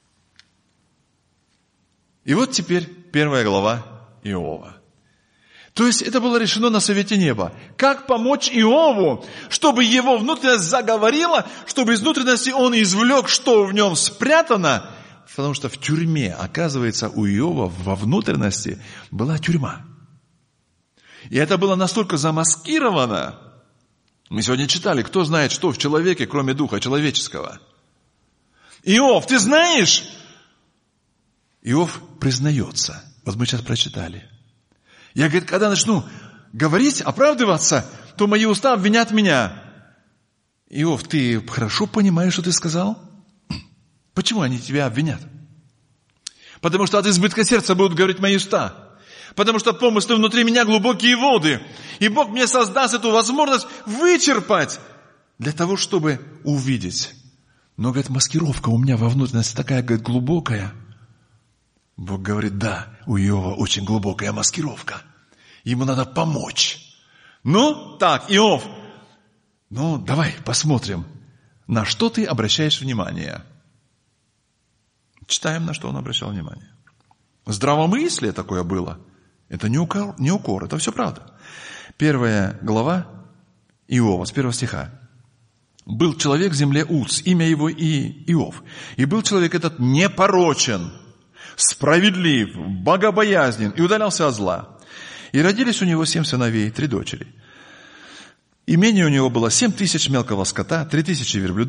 И вот теперь 1 глава Иова. То есть это было решено на совете неба. Как помочь Иову, чтобы его внутренность заговорила, чтобы из внутренности он извлек, что в нем спрятано. Потому что в тюрьме, оказывается, у Иова во внутренности была тюрьма. И это было настолько замаскировано. Мы сегодня читали, кто знает, что в человеке, кроме духа человеческого. Иов, ты знаешь? Иов признается. Вот мы сейчас прочитали. Я, говорит, когда начну говорить, оправдываться, то мои уста обвинят меня. Иов, ты хорошо понимаешь, что ты сказал? Почему они тебя обвинят? Потому что от избытка сердца будут говорить мои уста. Потому что помыслы внутри меня глубокие воды. И Бог мне создаст эту возможность вычерпать для того, чтобы увидеть. Но, говорит, маскировка у меня во внутренности такая, говорит, глубокая. Бог говорит, да, у Иова очень глубокая маскировка. Ему надо помочь. Ну, так, Иов, давай посмотрим, на что ты обращаешь внимание. Читаем, на что он обращал внимание. Здравомыслие такое было. Это не укор, это все правда. 1 глава Иова, с 1 стиха. «Был человек в земле Уц, имя его и Иов. И был человек этот непорочен, справедлив, богобоязнен и удалялся от зла. И родились у него 7 сыновей, 3 дочери. Имение у него было 7 тысяч мелкого скота, 3 тысячи верблюдов,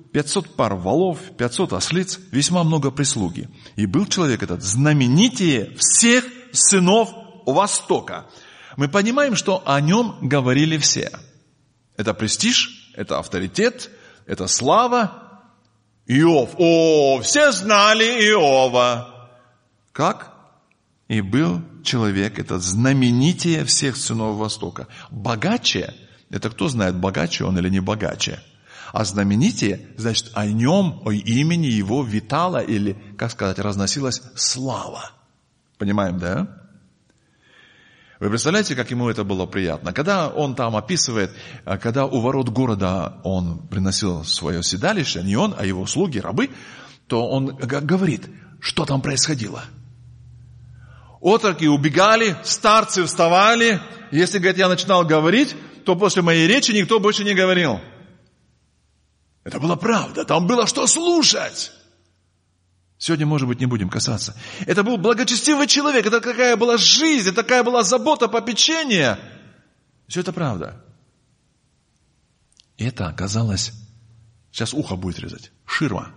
500 пар волов, 500 ослиц, весьма много прислуги. И был человек этот знаменитее всех сынов Востока. Мы понимаем, что о нем говорили все. Это престиж, это авторитет, это слава. Иов. Все знали Иова. Как? И был человек этот знаменитее всех сынов Востока. Богаче, это кто знает, богаче он или не богаче. А знаменитее, значит, о нем, о имени его витала или, как сказать, разносилась слава. Понимаем, да? Вы представляете, как ему это было приятно? Когда он там описывает, когда у ворот города он приносил свое седалище, не он, а его слуги, рабы, то он говорит, что там происходило. Отроки убегали, старцы вставали. Если, говорит, я начинал говорить, то после моей речи никто больше не говорил. Это была правда, там было что слушать. Сегодня, может быть, не будем касаться. Это был благочестивый человек, это какая была жизнь, это какая была забота, попечение. Все это правда. И это оказалось, сейчас ухо будет резать, ширма.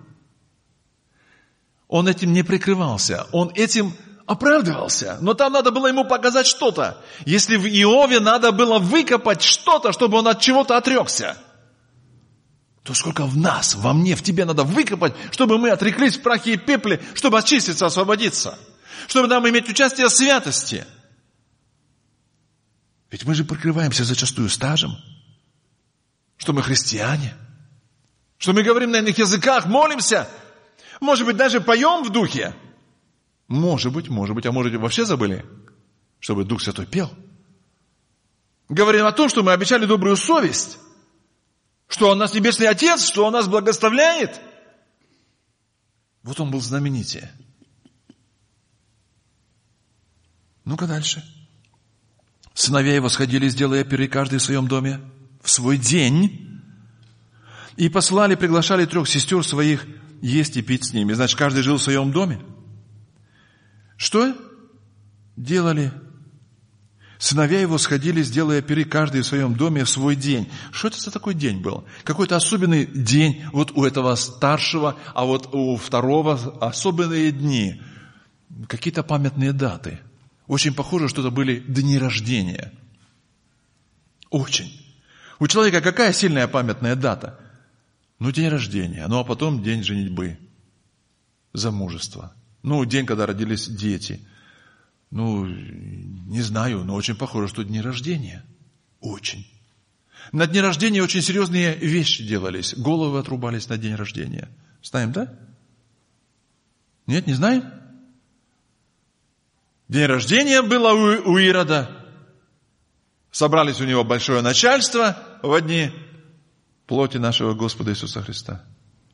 Он этим не прикрывался, он этим оправдывался. Но там надо было ему показать что-то. Если в Иове надо было выкопать что-то, чтобы он от чего-то отрекся, то сколько в нас, во мне, в тебе надо выкопать, чтобы мы отреклись в прахе и пепле, чтобы очиститься, освободиться, чтобы нам иметь участие в святости. Ведь мы же прикрываемся зачастую стажем, что мы христиане, что мы говорим на иных языках, молимся, может быть, даже поем в духе. Может быть, а может вообще забыли, чтобы Дух Святой пел. Говорим о том, что мы обещали добрую совесть, что у нас Небесный Отец, что он нас благословляет. Вот он был знаменитее. Ну-ка дальше. Сыновья его сходились, делая пиры каждый в своем доме в свой день, и посылали, приглашали 3 сестер своих есть и пить с ними. Значит, каждый жил в своем доме. Что делали? Сыновья его сходились, делая пиры каждый в своем доме в свой день. Что это за такой день был? Какой-то особенный день вот у этого старшего, а вот у второго особенные дни. Какие-то памятные даты. Очень похоже, что это были дни рождения. Очень. У человека какая сильная памятная дата? Ну, день рождения. Ну, а потом день женитьбы. Замужества. Ну, день, когда родились дети. Ну, не знаю, но очень похоже, что дни рождения. Очень. На дне рождения очень серьезные вещи делались. Головы отрубались на день рождения. Знаем, да? Нет, не знаем? День рождения было у Ирода. Собрались у него большое начальство в дни плоти нашего Господа Иисуса Христа.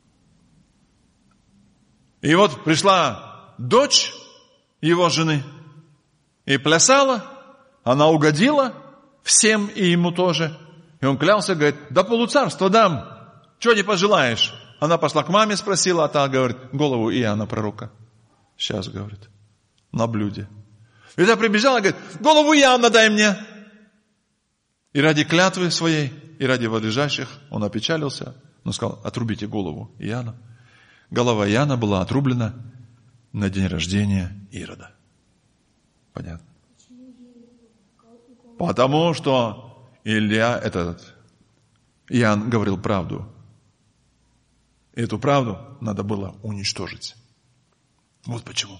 И вот пришла дочь его жены и плясала, она угодила всем и ему тоже. И он клялся, говорит, да полуцарство дам, чего не пожелаешь. Она пошла к маме, спросила, а та говорит, голову Иоанна пророка. Сейчас, говорит, на блюде. И та прибежала, говорит, голову Иоанна дай мне. И ради клятвы своей, и ради возлежащих он опечалился, но сказал, отрубите голову Иоанна. Голова Иоанна была отрублена на день рождения Ирода. Понятно? Потому что Иоанн говорил правду. И эту правду надо было уничтожить. Вот почему.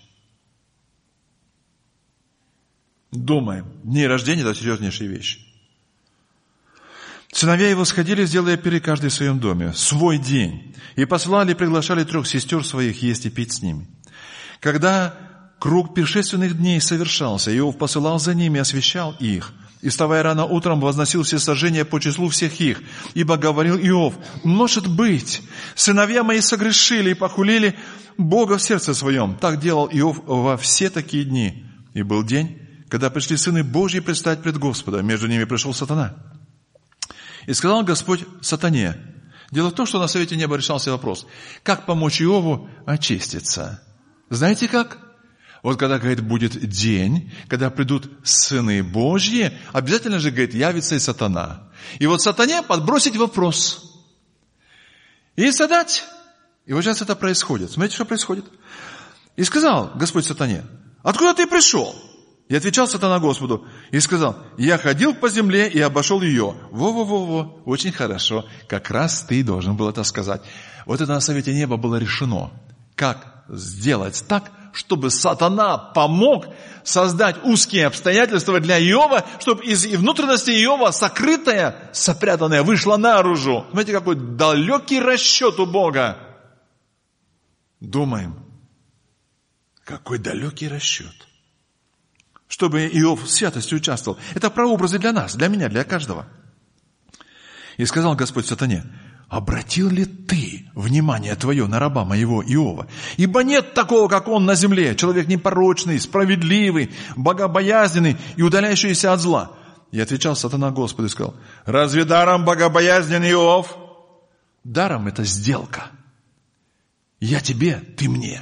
Думаем. Дни рождения – это серьезнейшие вещи. Сыновья его сходились, делая пиры каждый в своем доме, свой день, и посылали и приглашали 3 сестер своих есть и пить с ними. Когда круг пиршественных дней совершался, Иов посылал за ними, освящал их, и, вставая рано утром, возносил все сожжения по числу всех их, ибо говорил Иов, может быть, сыновья мои согрешили и похулили Бога в сердце своем. Так делал Иов во все такие дни. И был день, когда пришли сыны Божьи предстать пред Господа, между ними пришел сатана. И сказал Господь сатане, дело в том, что на совете неба решался вопрос, как помочь Иову очиститься. Знаете как? Вот когда, говорит, будет день, когда придут сыны Божьи, обязательно же, говорит, явится и сатана. И вот сатане подбросить вопрос. И задать. И вот сейчас это происходит. Смотрите, что происходит. И сказал Господь сатане: откуда ты пришел? И отвечал сатана Господу и сказал: я ходил по земле и обошел ее. Во-во-во-во, очень хорошо. Как раз ты должен был это сказать. Вот это на совете неба было решено. Как сделать так, чтобы сатана помог создать узкие обстоятельства для Иова, чтобы из внутренности Иова сокрытое, сопрятанное вышло наружу. Смотрите, какой далекий расчет у Бога. Думаем, какой далекий расчет. Чтобы Иов в святости участвовал. Это прообразы для нас, для меня, для каждого. И сказал Господь сатане: обратил ли ты внимание твое на раба моего Иова? Ибо нет такого, как он на земле, человек непорочный, справедливый, богобоязненный и удаляющийся от зла. И отвечал сатана Господу и сказал: разве даром богобоязнен Иов? Даром это сделка. Я тебе, ты мне.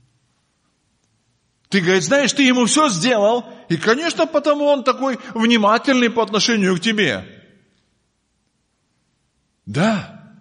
Ты, говорит, знаешь, ты ему все сделал, и, конечно, потому он такой внимательный по отношению к тебе. Да.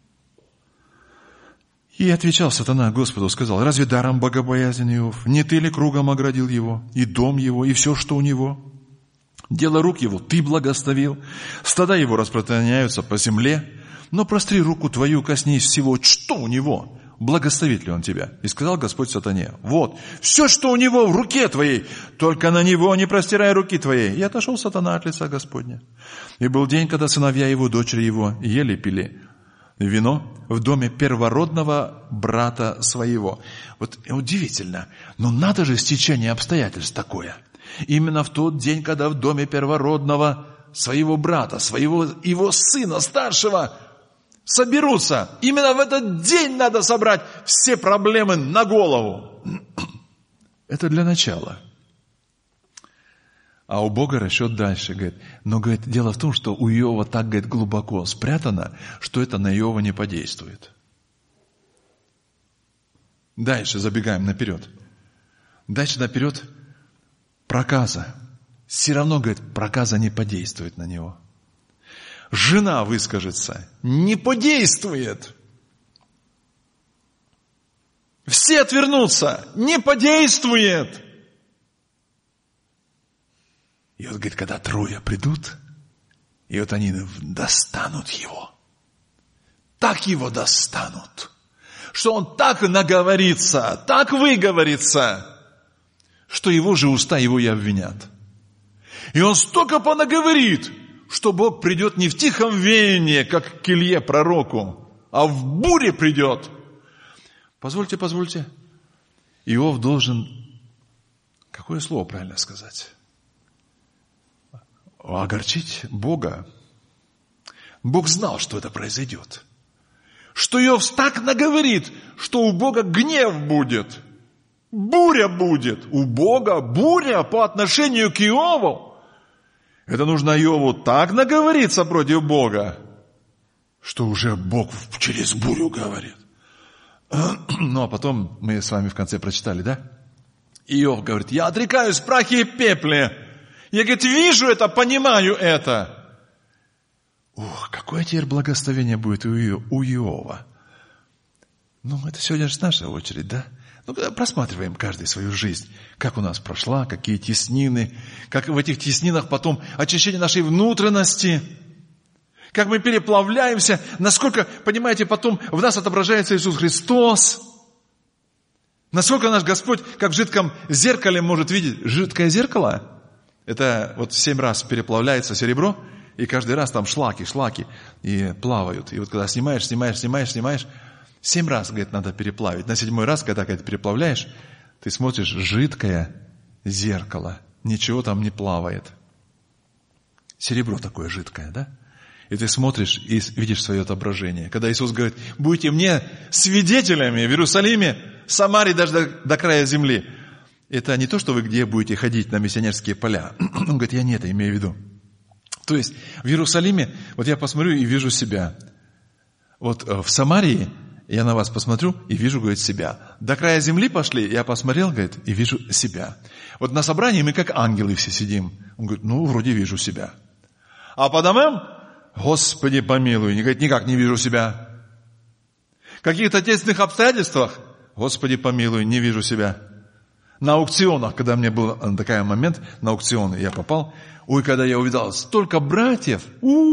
И отвечал сатана Господу, сказал: разве даром богобоязнен Иов? Не ты ли кругом оградил его, и дом его, и все, что у него? Дело рук его ты благословил, стада его распространяются по земле, но простри руку твою, коснись всего, что у него. Благословит ли он тебя? И сказал Господь сатане: вот, все, что у него в руке твоей, только на него не простирай руки твоей. И отошел сатана от лица Господня. И был день, когда сыновья его, дочери его, ели, пили вино в доме первородного брата своего. Вот удивительно, но надо же стечение обстоятельств такое. Именно в тот день, когда в доме первородного своего брата, своего его сына старшего, соберутся. Именно в этот день надо собрать все проблемы на голову. Это для начала. А у Бога расчет дальше. Говорит, но, говорит, дело в том, что у Иова так, говорит, глубоко спрятано, что это на Иова не подействует. Дальше забегаем наперед. Дальше наперед проказа. Все равно, говорит, проказа не подействует на него. Жена выскажется, не подействует. Все отвернутся, не подействует. И вот, говорит, когда трое придут, и вот они достанут его. Так его достанут, что он так наговорится, так выговорится, что его же уста его и обвинят. И он столько понаговорит, что Бог придет не в тихом веянии, как к Илье пророку, а в буре придет. Позвольте. Иов должен, какое слово правильно сказать? Огорчить Бога. Бог знал, что это произойдет. Что Иов так наговорит, что у Бога гнев будет. Буря будет. У Бога буря по отношению к Иову. Это нужно Иову так наговориться против Бога, что уже Бог через бурю говорит. Ну, а потом мы с вами в конце прочитали, да? Иов говорит: я отрекаюсь в прахе и пепле. Я, говорит, вижу это, понимаю это. Ух, какое теперь благословение будет у Иова. Ну, это сегодня же наша очередь, да? Ну, просматриваем каждый свою жизнь, как у нас прошла, какие теснины, как в этих теснинах потом очищение нашей внутренности, как мы переплавляемся, насколько, понимаете, потом в нас отображается Иисус Христос, насколько наш Господь, как в жидком зеркале, может видеть. Жидкое зеркало, это вот 7 раз переплавляется серебро, и каждый раз там шлаки, и плавают. И вот когда снимаешь, 7 раз, говорит, надо переплавить. На 7-й раз, когда ты переплавляешь, ты смотришь жидкое зеркало. Ничего там не плавает. Серебро такое жидкое, да? И ты смотришь и видишь свое отображение. Когда Иисус говорит: будете мне свидетелями в Иерусалиме, Самарии, даже до края земли. Это не то, что вы где будете ходить на миссионерские поля. Он говорит: я не это имею в виду. То есть в Иерусалиме, вот я посмотрю и вижу себя. Вот в Самарии я на вас посмотрю и вижу, говорит, себя. До края земли пошли, я посмотрел, говорит, и вижу себя. Вот на собрании мы как ангелы все сидим. Он говорит: ну, вроде вижу себя. А по домам, Господи помилуй, говорит, никак не вижу себя. каких-то отечественных обстоятельствах, Господи помилуй, не вижу себя. На аукционах, когда мне был такой момент, на аукционы я попал, когда я увидал столько братьев,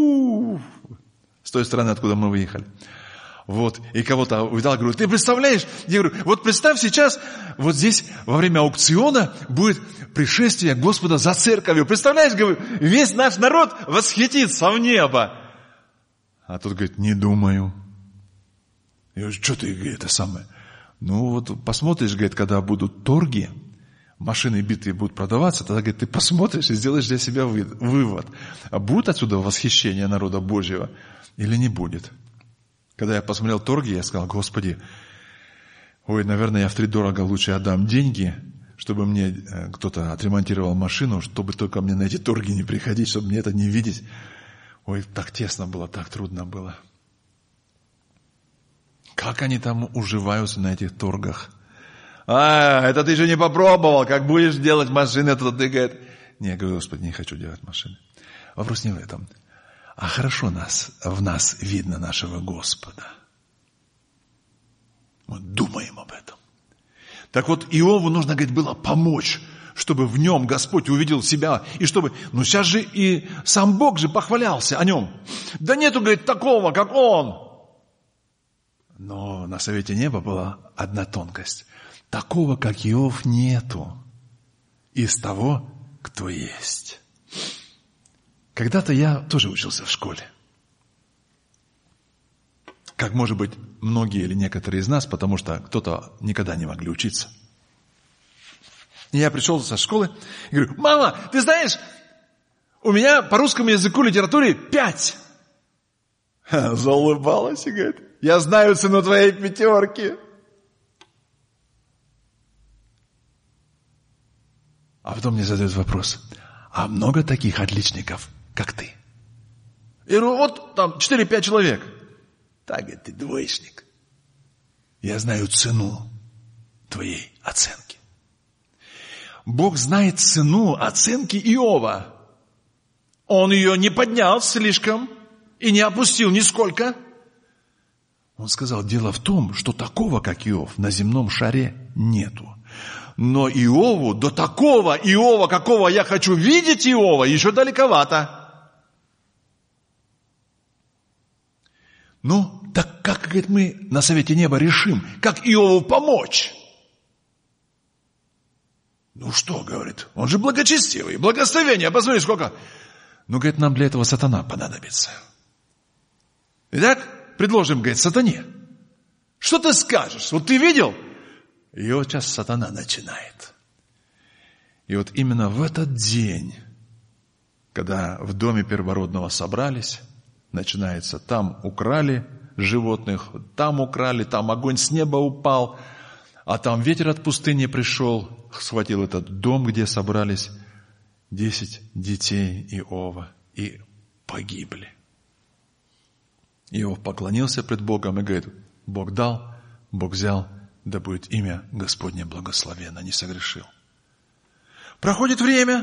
с той стороны, откуда мы выехали. Вот, и кого-то увидал, говорю, ты представляешь? Я говорю, вот представь сейчас, вот здесь во время аукциона будет пришествие Господа за церковью. Представляешь, говорю, весь наш народ восхитится в небо. А тут говорит, не думаю. Я говорю, что ты, говорит, это самое? Ну вот посмотришь, говорит, когда будут торги, машины битые будут продаваться, тогда, говорит, ты посмотришь и сделаешь для себя вывод. А будет отсюда восхищение народа Божьего или не будет? Когда я посмотрел торги, я сказал, Господи, наверное, я втридорого лучше отдам деньги, чтобы мне кто-то отремонтировал машину, чтобы только мне на эти торги не приходить, чтобы мне это не видеть. Так тесно было, так трудно было. Как они там уживаются на этих торгах? Это ты еще не попробовал, как будешь делать машины, то ты, говорит, не, я говорю, Господи, не хочу делать машины. Вопрос не в этом. А хорошо в нас видно нашего Господа. Мы думаем об этом. Так вот, Иову нужно, говорит, было помочь, чтобы в нем Господь увидел себя. И чтобы, сейчас же и сам Бог же похвалялся о нем. Да нету, говорит, такого, как он. Но на совете неба была одна тонкость. Такого, как Иов, нету. Из того, кто есть. Когда-то я тоже учился в школе. Как, может быть, многие или некоторые из нас, потому что кто-то никогда не могли учиться. И я пришел со школы и говорю, мама, ты знаешь, у меня по русскому языку, литературе 5. Заулыбалась и говорит, я знаю цену твоей 5. А потом мне задают вопрос, а много таких отличников, как ты? Я говорю, вот там 4-5 человек. Так, говорит, ты двоечник. Я знаю цену твоей оценки. Бог знает цену оценки Иова. Он ее не поднял слишком и не опустил нисколько. Он сказал, дело в том, что такого, как Иов, на земном шаре нету. Но Иову, до такого Иова, какого я хочу видеть Иова, еще далековато. Так как, говорит, мы на совете неба решим, как Иову помочь? Что, говорит, он же благочестивый, благословение, посмотри, сколько. Говорит, нам для этого сатана понадобится. Итак, предложим, говорит, сатане. Что ты скажешь? Вот ты видел? И вот сейчас сатана начинает. И вот именно в этот день, когда в доме первородного собрались, начинается, там украли животных, там украли, там огонь с неба упал, а там ветер от пустыни пришел, схватил этот дом, где собрались 10 детей Иова, и погибли. Иов поклонился пред Богом и говорит, Бог дал, Бог взял, да будет имя Господне благословенно, не согрешил. Проходит время.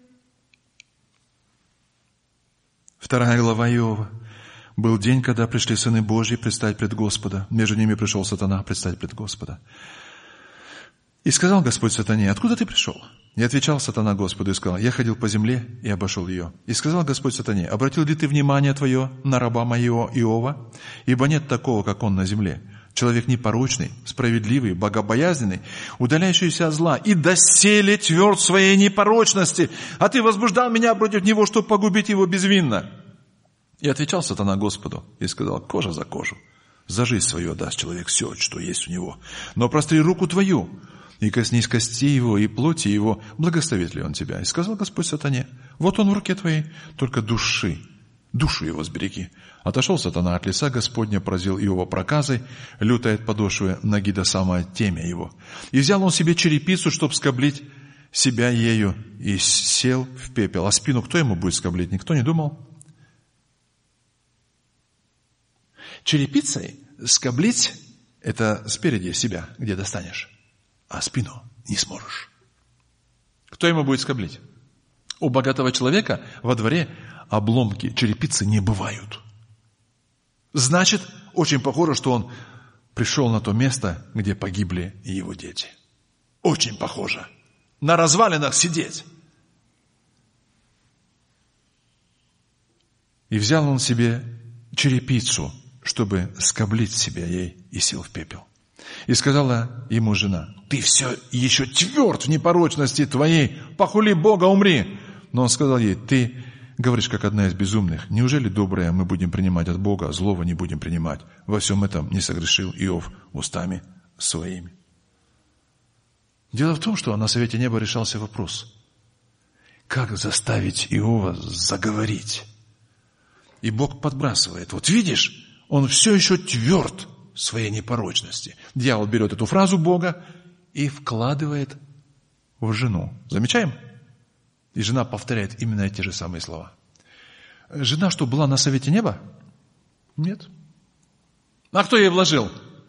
2 глава Иова. Был день, когда пришли сыны Божьи предстать пред Господа. Между ними пришел сатана предстать пред Господа. И сказал Господь сатане, откуда ты пришел? И отвечал сатана Господу и сказал, я ходил по земле и обошел ее. И сказал Господь сатане, обратил ли ты внимание твое на раба моего Иова? Ибо нет такого, как он на земле. Человек непорочный, справедливый, богобоязненный, удаляющийся от зла, и доселе тверд в своей непорочности. А ты возбуждал меня против него, чтобы погубить его безвинно. И отвечал сатана Господу и сказал, кожа за кожу. За жизнь свою даст человек все, что есть у него. Но простри руку твою, и коснись костей его и плоти его, благословит ли он тебя? И сказал Господь сатане, вот он в руке твоей, только душу его сбереги. Отошел сатана от лица Господня, поразил Иова проказой, лютая от подошвы ноги до самого темя его. И взял он себе черепицу, чтобы скоблить себя ею, и сел в пепел. А спину кто ему будет скоблить? Никто не думал. Черепицей скоблить – это спереди себя, где достанешь, а спину не сможешь. Кто ему будет скоблить? У богатого человека во дворе обломки черепицы не бывают. Значит, очень похоже, что он пришел на то место, где погибли его дети. Очень похоже. На развалинах сидеть. И взял он себе черепицу, чтобы скоблить себя ей, и сел в пепел. И сказала ему жена: ты все еще тверд в непорочности твоей, похули Бога, умри. Но он сказал ей: ты говоришь, как одна из безумных. Неужели доброе мы будем принимать от Бога, а злого не будем принимать? Во всем этом не согрешил Иов устами своими. Дело в том, что на совете неба решался вопрос: как заставить Иова заговорить? И Бог подбрасывает: вот видишь, он все еще тверд в своей непорочности. Дьявол берет эту фразу Бога и вкладывает в жену. Замечаем? И жена повторяет именно те же самые слова. Жена что, была на совете неба? Нет. А кто ей вложил?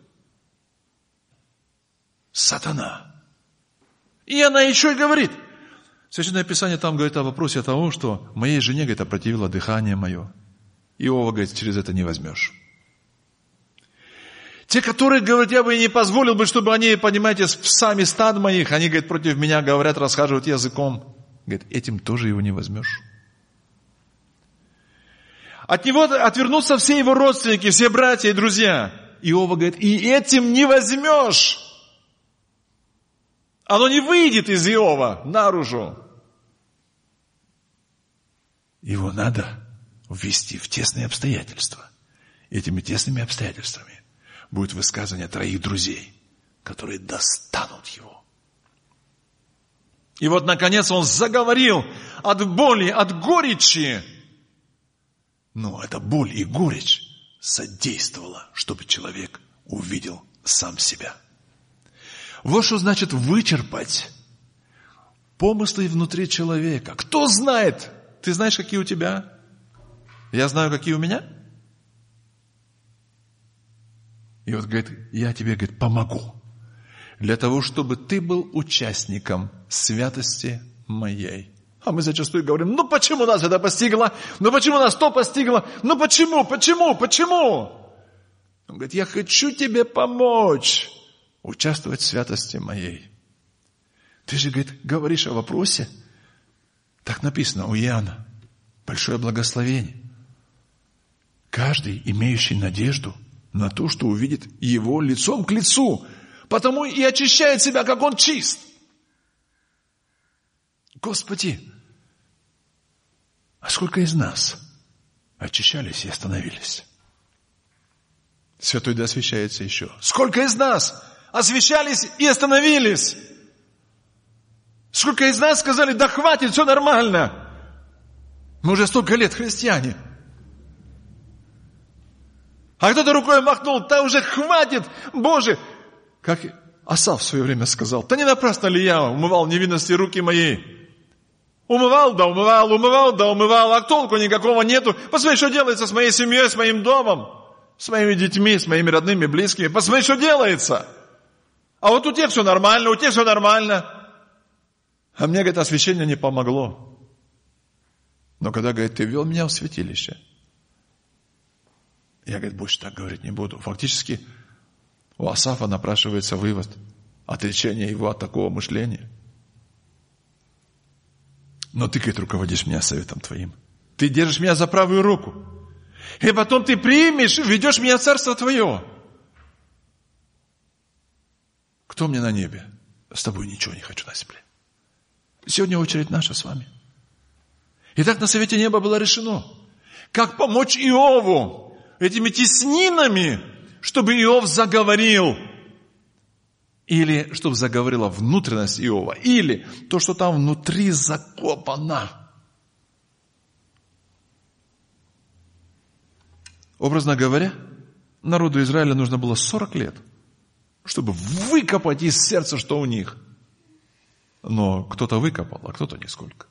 Сатана. И она еще и говорит. Священное Писание там говорит о вопросе того, что моей жене, говорит, опротивило дыхание мое. Иова, говорит, через это не возьмешь. Те, которые говорят: я бы и не позволил бы, чтобы они, понимаете, в сами стад моих, они, говорит, против меня говорят, расхаживают языком. Говорит, этим тоже его не возьмешь. От него отвернутся все его родственники, все братья и друзья. Иова говорит: и этим не возьмешь. Оно не выйдет из Иова наружу. Его надо ввести в тесные обстоятельства. Этими тесными обстоятельствами будет высказывание 3 друзей, которые достанут его. И вот, наконец, он заговорил от боли, от горечи. Но эта боль и горечь содействовала, чтобы человек увидел сам себя. Вот что значит вычерпать помыслы внутри человека. Кто знает? Ты знаешь, какие у тебя? Я знаю, какие у меня. И вот, говорит, я тебе, говорит, помогу. Для того, чтобы ты был участником святости моей. А мы зачастую говорим: ну почему нас это постигло? Ну почему нас то постигло? Ну почему? Он говорит: я хочу тебе помочь участвовать в святости моей. Ты же, говорит, говоришь о вопросе. Так написано у Иоанна. Большое благословение. Каждый, имеющий надежду на то, что увидит его лицом к лицу, потому и очищает себя, как он чист. Господи, а сколько из нас очищались и остановились? Святой да освящается еще. Сколько из нас освящались и остановились? Сколько из нас сказали: да хватит, все нормально. Мы уже столько лет христиане. А кто-то рукой махнул: да уже хватит, Боже. Как Асав в свое время сказал: да не напрасно ли я умывал невинности руки моей? Умывал, а толку никакого нету. Посмотри, что делается с моей семьей, с моим домом, с моими детьми, с моими родными, близкими. Посмотри, что делается. А вот у тех все нормально, А мне, говорит, освящение не помогло. Но когда, говорит, ты ввел меня в святилище, я, говорит, больше так говорить не буду. Фактически у Асафа напрашивается вывод: отречение его от такого мышления. Но ты, говорит, руководишь меня советом твоим. Ты держишь меня за правую руку. И потом ты примешь, ведешь меня в царство твое. Кто мне на небе? С тобой ничего не хочу на земле. Сегодня очередь наша с вами. Итак, на совете неба было решено, как помочь Иову этими теснинами, чтобы Иов заговорил. Или чтобы заговорила внутренность Иова. Или то, что там внутри закопано. Образно говоря, народу Израиля нужно было 40 лет, чтобы выкопать из сердца, что у них. Но кто-то выкопал, а кто-то нисколько.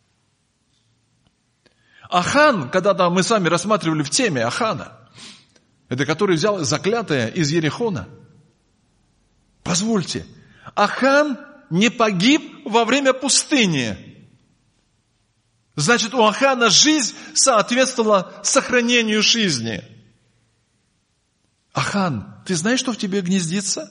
Ахан, когда-то мы с вами рассматривали в теме Ахана, это который взял заклятое из Ерихона. Позвольте, Ахан не погиб во время пустыни. Значит, у Ахана жизнь соответствовала сохранению жизни. Ахан, ты знаешь, что в тебе гнездится?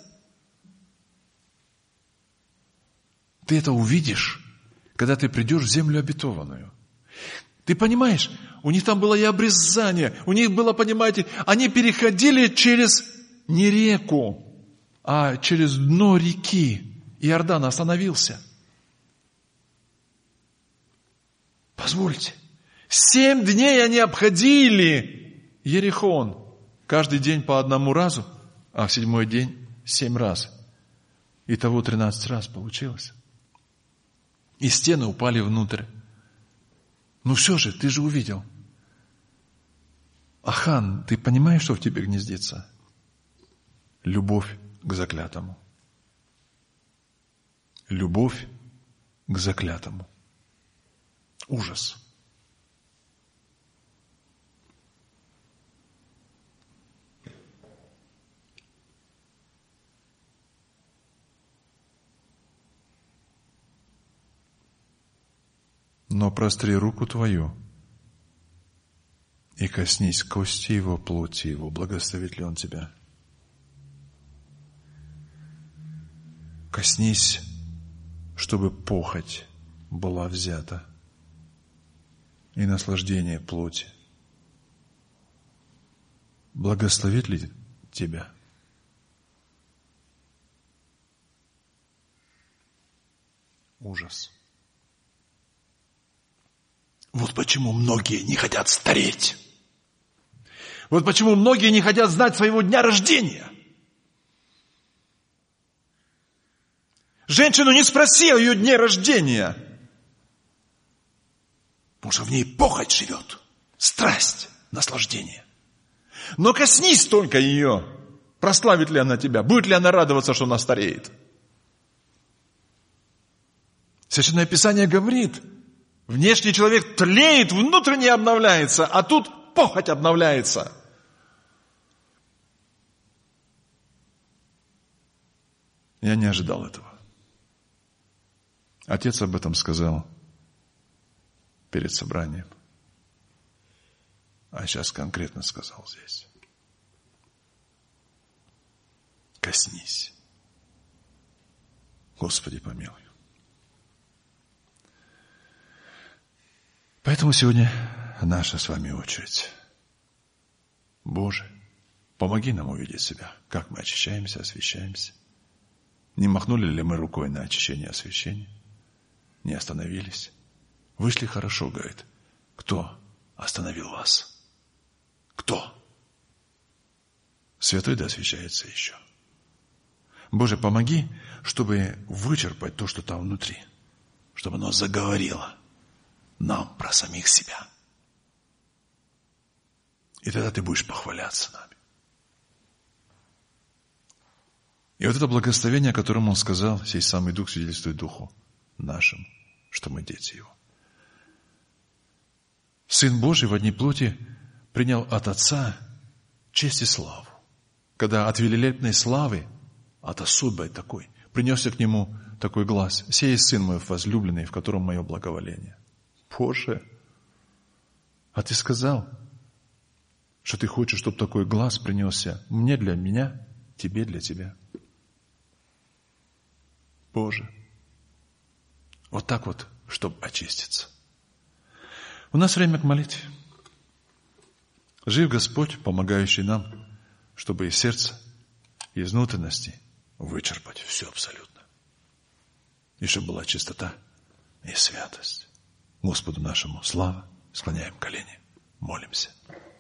Ты это увидишь, когда ты придешь в землю обетованную. Ты понимаешь, у них там было и обрезание, у них было, понимаете, они переходили через не реку, а через дно реки. Иордан остановился. Позвольте, 7 дней они обходили Иерихон. Каждый день по одному разу, а в 7-й день 7 раз. Итого 13 раз получилось. И стены упали внутрь. Ну все же, ты же увидел. Ахан, ты понимаешь, что в тебе гнездится? Любовь к заклятому. Любовь к заклятому. Ужас. Но простри руку твою и коснись кости его, плоти его, благословит ли он тебя. Коснись, чтобы похоть была взята и наслаждение плоти. Благословит ли тебя? Ужас. Вот почему многие не хотят стареть. Вот почему многие не хотят знать своего дня рождения. Женщину не спроси о ее дне рождения. Потому что в ней похоть живет. Страсть, наслаждение. Но коснись только ее. Прославит ли она тебя? Будет ли она радоваться, что она стареет? Священное Писание говорит, внешний человек тлеет, внутренне обновляется, а тут похоть обновляется. Я не ожидал этого. Отец об этом сказал перед собранием. А сейчас конкретно сказал здесь. Коснись. Господи, помилуй. Поэтому сегодня наша с вами очередь. Боже, помоги нам увидеть себя, как мы очищаемся, освящаемся. Не махнули ли мы рукой на очищение и освящение? Не остановились? Вышли хорошо, говорит. Кто остановил вас? Кто? Святой да освящается еще. Боже, помоги, чтобы вычерпать то, что там внутри. Чтобы оно заговорило нам про самих себя. И тогда ты будешь похваляться нами. И вот это благословение, о котором он сказал, сей самый Дух свидетельствует Духу нашему, что мы дети Его. Сын Божий в одни плоти принял от Отца честь и славу. Когда от великолепной славы, от особой такой, принесся к Нему такой глас: «Сей есть Сын мой возлюбленный, в котором мое благоволение». Боже, а Ты сказал, что Ты хочешь, чтобы такой глас принесся мне для меня, Тебе для Тебя. Боже, вот так вот, чтобы очиститься. У нас время к молитве. Жив Господь, помогающий нам, чтобы из сердца, из внутренности вычерпать все абсолютно. И чтобы была чистота и святость. Господу нашему слава, склоняем колени, молимся.